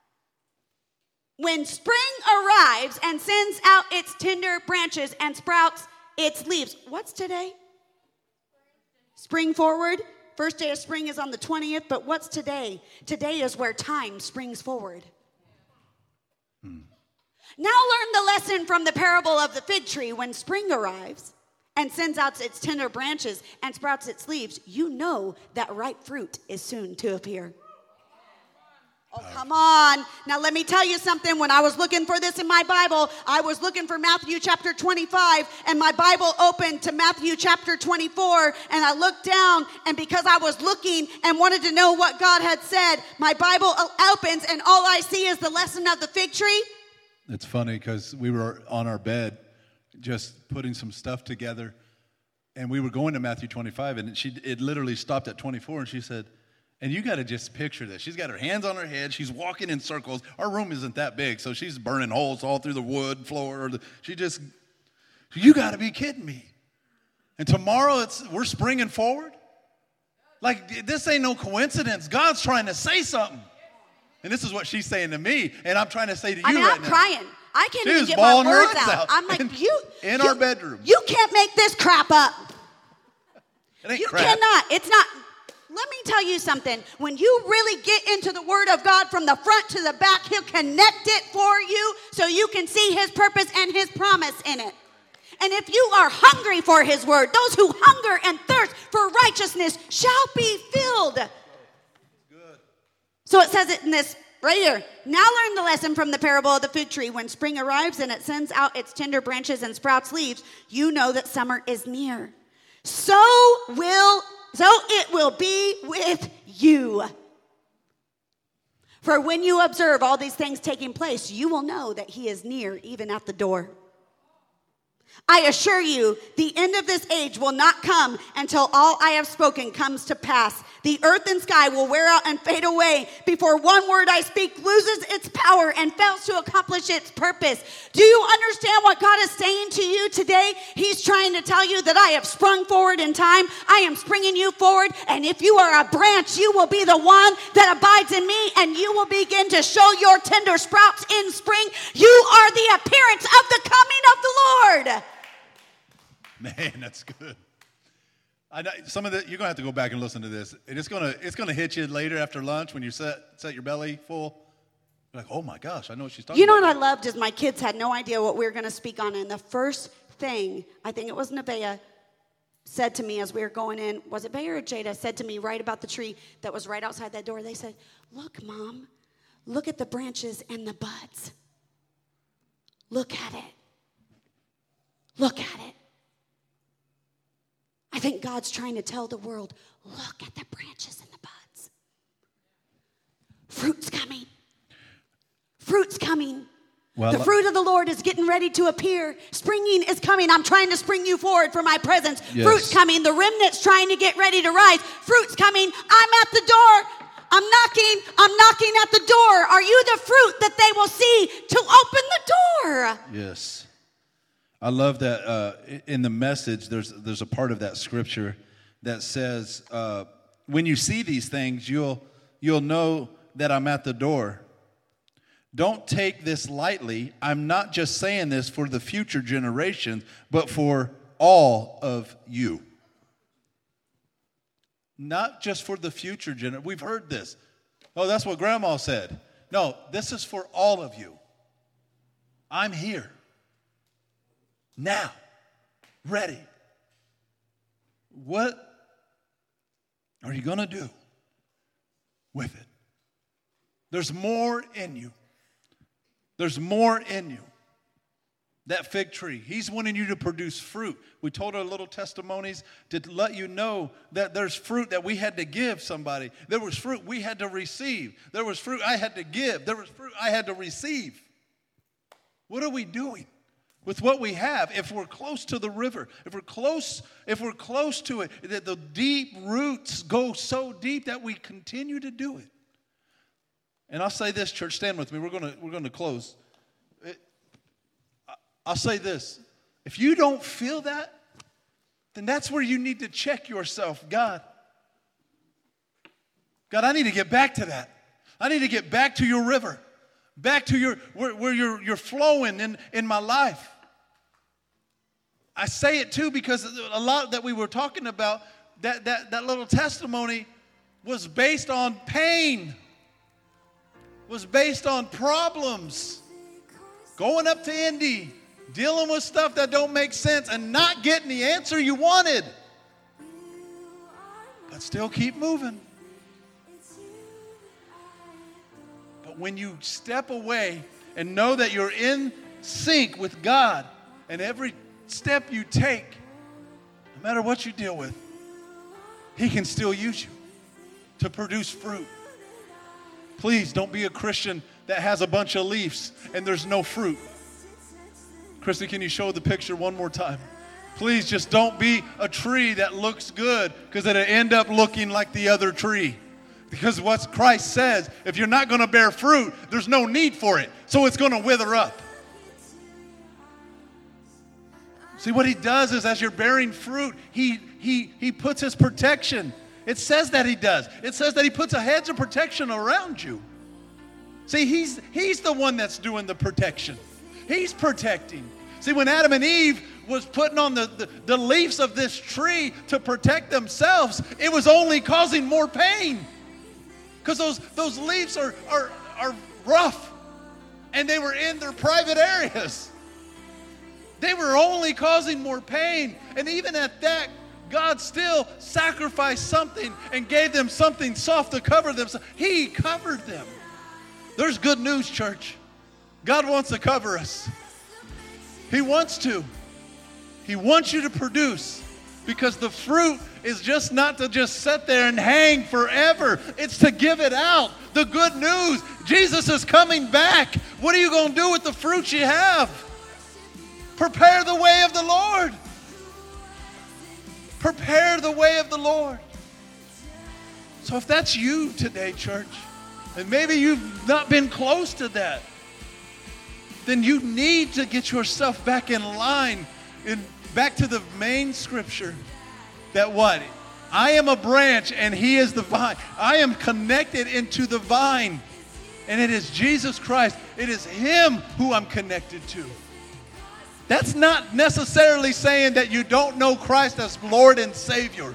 When spring arrives and sends out its tender branches and sprouts its leaves. What's today? Spring forward. First day of spring is on the twentieth, but what's today? Today is where time springs forward. Hmm. Now learn the lesson from the parable of the fig tree. When spring arrives and sends out its tender branches and sprouts its leaves, you know that ripe fruit is soon to appear. Oh, come on. Now, let me tell you something. When I was looking for this in my Bible, I was looking for Matthew chapter twenty-five, and my Bible opened to Matthew chapter twenty-four, and I looked down, and because I was looking and wanted to know what God had said, my Bible opens, and all I see is the lesson of the fig tree. It's funny because we were on our bed just putting some stuff together, and we were going to Matthew twenty-five, and she it literally stopped at twenty-four, and she said, and you got to just picture this. She's got her hands on her head. She's walking in circles. Our room isn't that big, so she's burning holes all through the wood floor. Or the, she just, you got to be kidding me. And tomorrow it's we're springing forward? Like, this ain't no coincidence. God's trying to say something. And this is what she's saying to me, and I'm trying to say to you I mean, right I'm now. crying. I can't She even was get my bawling her words eyes out. out I'm like, in- you. in you, our bedroom. You can't make this crap up. It ain't You crap. cannot. It's not. Let me tell you something. When you really get into the Word of God from the front to the back, He'll connect it for you so you can see His purpose and His promise in it. And if you are hungry for His Word, those who hunger and thirst for righteousness shall be filled. Good. So it says it in this right here. Now learn the lesson from the parable of the fig tree. When spring arrives and it sends out its tender branches and sprouts leaves, you know that summer is near. So will So it will be with you. For when you observe all these things taking place, you will know that He is near, even at the door. I assure you, the end of this age will not come until all I have spoken comes to pass. The earth and sky will wear out and fade away before one word I speak loses its power and fails to accomplish its purpose. Do you understand what God is saying to you today? He's trying to tell you that I have sprung forward in time. I am springing you forward. And if you are a branch, you will be the one that abides in me, and you will begin to show your tender sprouts in spring. You are the appearance of the coming of the Lord. Man, that's good. I know some of the you're gonna have to go back and listen to this. And it's gonna it's gonna hit you later after lunch when you set set your belly full. You're like, oh my gosh, I know what she's talking You know about. what I loved is my kids had no idea what we were going to speak on, and the first thing, I think it was Nevaeh, said to me as we were going in, was it Bayer or Jada, said to me right about the tree that was right outside that door. They said, look, Mom, look at the branches and the buds. Look at it. Look at it. I think God's trying to tell the world, look at the branches and the buds. Fruit's coming. Fruit's coming. Well, the fruit of the Lord is getting ready to appear. Springing is coming. I'm trying to spring you forward for my presence. Yes. Fruit's coming. The remnant's trying to get ready to rise. Fruit's coming. I'm at the door. I'm knocking. I'm knocking at the door. Are you the fruit that they will see to open the door? Yes. I love that uh, in the Message, there's there's a part of that scripture that says, uh, when you see these things, you'll you'll know that I'm at the door. Don't take this lightly. I'm not just saying this for the future generations, but for all of you. Not just for the future generation. We've heard this. Oh, that's what Grandma said. No, this is for all of you. I'm here. Now, ready. What are you going to do with it? There's more in you. There's more in you. That fig tree, He's wanting you to produce fruit. We told our little testimonies to let you know that there's fruit that we had to give somebody. There was fruit we had to receive. There was fruit I had to give. There was fruit I had to receive. What are we doing with what we have? If we're close to the river, if we're close, if we're close to it, that the deep roots go so deep that we continue to do it. And I'll say this, church, stand with me. We're gonna we're gonna close. It, I'll say this: If you don't feel that, then that's where you need to check yourself. God, God, I need to get back to that. I need to get back to your river, back to your where, where you're, you're flowing in, in my life. I say it too because a lot that we were talking about, that, that, that little testimony was based on pain, was based on problems, going up to Indy, dealing with stuff that don't make sense and not getting the answer you wanted. But still keep moving. But when you step away and know that you're in sync with God, and every step you take, no matter what you deal with, He can still use you to produce fruit. Please don't be a Christian that has a bunch of leaves and there's no fruit. Christy, can you show the picture one more time? Please just don't be a tree that looks good, because it'll end up looking like the other tree. Because what Christ says, if you're not going to bear fruit, there's no need for it. So it's going to wither up. See, what He does is as you're bearing fruit, He, he, he puts His protection. It says that He does. It says that He puts a hedge of protection around you. See, he's, he's the one that's doing the protection. He's protecting. See, when Adam and Eve was putting on the, the, the leaves of this tree to protect themselves, it was only causing more pain. Because those, those leaves are, are, are rough, and they were in their private areas. They were only causing more pain. And even at that, God still sacrificed something and gave them something soft to cover them. He covered them. There's good news, church. God wants to cover us. He wants to. He wants you to produce, because the fruit is just not to just sit there and hang forever. It's to give it out. The good news, Jesus is coming back. What are you going to do with the fruit you have? Prepare the way of the Lord. Prepare the way of the Lord. So if that's you today, church, and maybe you've not been close to that, then you need to get yourself back in line, in, back to the main scripture. That what? I am a branch and He is the vine. I am connected into the vine. And it is Jesus Christ. It is Him who I'm connected to. That's not necessarily saying that you don't know Christ as Lord and Savior.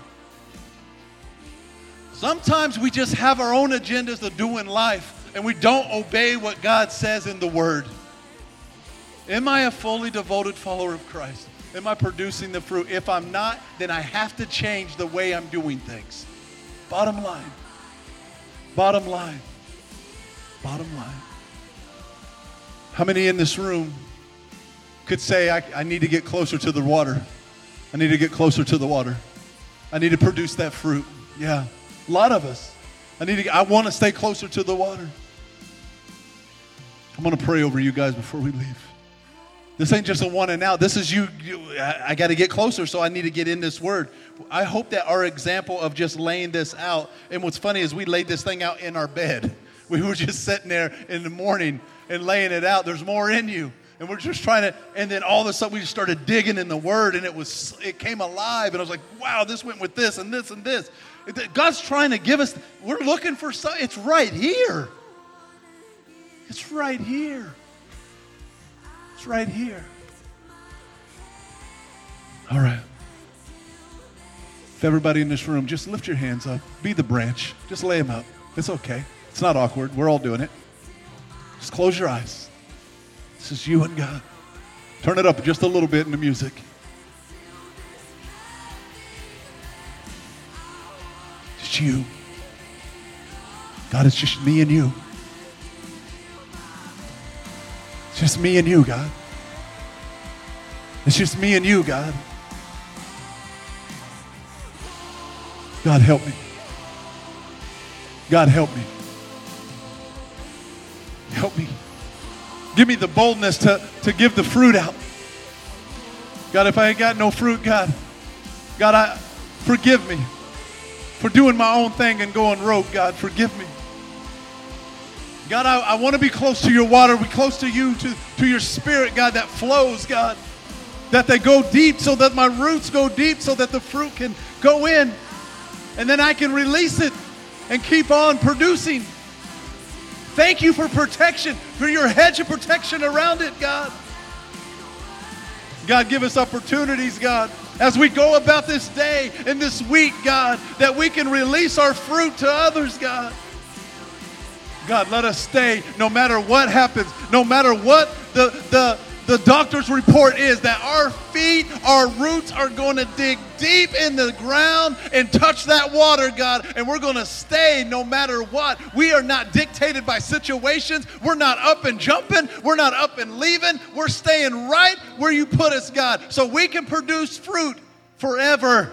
Sometimes we just have our own agendas to do in life, and we don't obey what God says in the Word. Am I a fully devoted follower of Christ? Am I producing the fruit? If I'm not, then I have to change the way I'm doing things. Bottom line. Bottom line. Bottom line. How many in this room could say, I, I need to get closer to the water? I need to get closer to the water. I need to produce that fruit. Yeah, a lot of us. I need to. I want to stay closer to the water. I'm going to pray over you guys before we leave. This ain't just a one and out. This is you. you I, I got to get closer, so I need to get in this word. I hope that our example of just laying this out, and what's funny is we laid this thing out in our bed. We were just sitting there in the morning and laying it out. There's more in you. And we're just trying to, and then all of a sudden we just started digging in the Word, and it was, it came alive, and I was like, wow, this went with this and this and this. God's trying to give us, we're looking for something. It's right here. It's right here. It's right here. All right. If everybody in this room, just lift your hands up. Be the branch. Just lay them out. It's okay. It's not awkward. We're all doing it. Just close your eyes. This is you and God. Turn it up just a little bit in the music. Just you. God, it's just me and you. It's just me and you, God. It's just me and you, God. God, help me. God, help me. Help me. Give me the boldness to, to give the fruit out. God, if I ain't got no fruit, God, God, I forgive me for doing my own thing and going rogue. God, forgive me. God, I, I want to be close to your water, be close to you, to, to your spirit, God, that flows, God. that they go deep so that my roots go deep so that the fruit can go in. And then I can release it and keep on producing. Thank you for protection, for your hedge of protection around it, God. God, give us opportunities, God, as we go about this day and this week, God, that we can release our fruit to others, God. God, let us stay no matter what happens, no matter what the, the, the doctor's report is, that our feet, our roots are going to dig deep in the ground and touch that water, God, and we're going to stay no matter what. We are not dictated by situations. We're not up and jumping. We're not up and leaving. We're staying right where you put us, God, so we can produce fruit forever.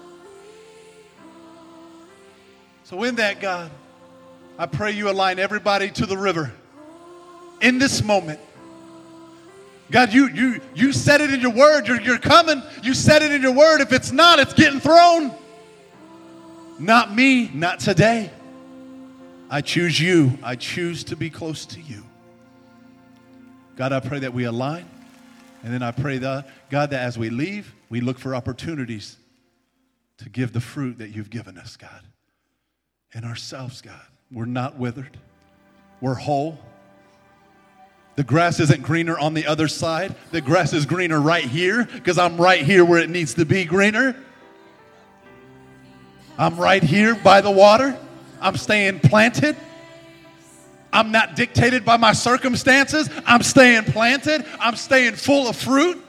So in that, God, I pray you align everybody to the river in this moment. God, you you you said it in your word. You're, you're coming. You said it in your word. If it's not, it's getting thrown. Not me, not today. I choose you. I choose to be close to you. God, I pray that we align. And then I pray, that, God, that as we leave, we look for opportunities to give the fruit that you've given us, God. And ourselves, God. We're not withered. We're whole. The grass isn't greener on the other side. The grass is greener right here because I'm right here where it needs to be greener. I'm right here by the water. I'm staying planted. I'm not dictated by my circumstances. I'm staying planted. I'm staying full of fruit.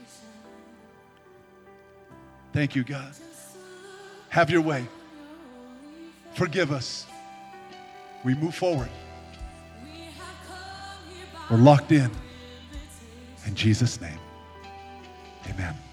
Thank you, God. Have your way. Forgive us. We move forward. We're locked in. In Jesus' name, amen.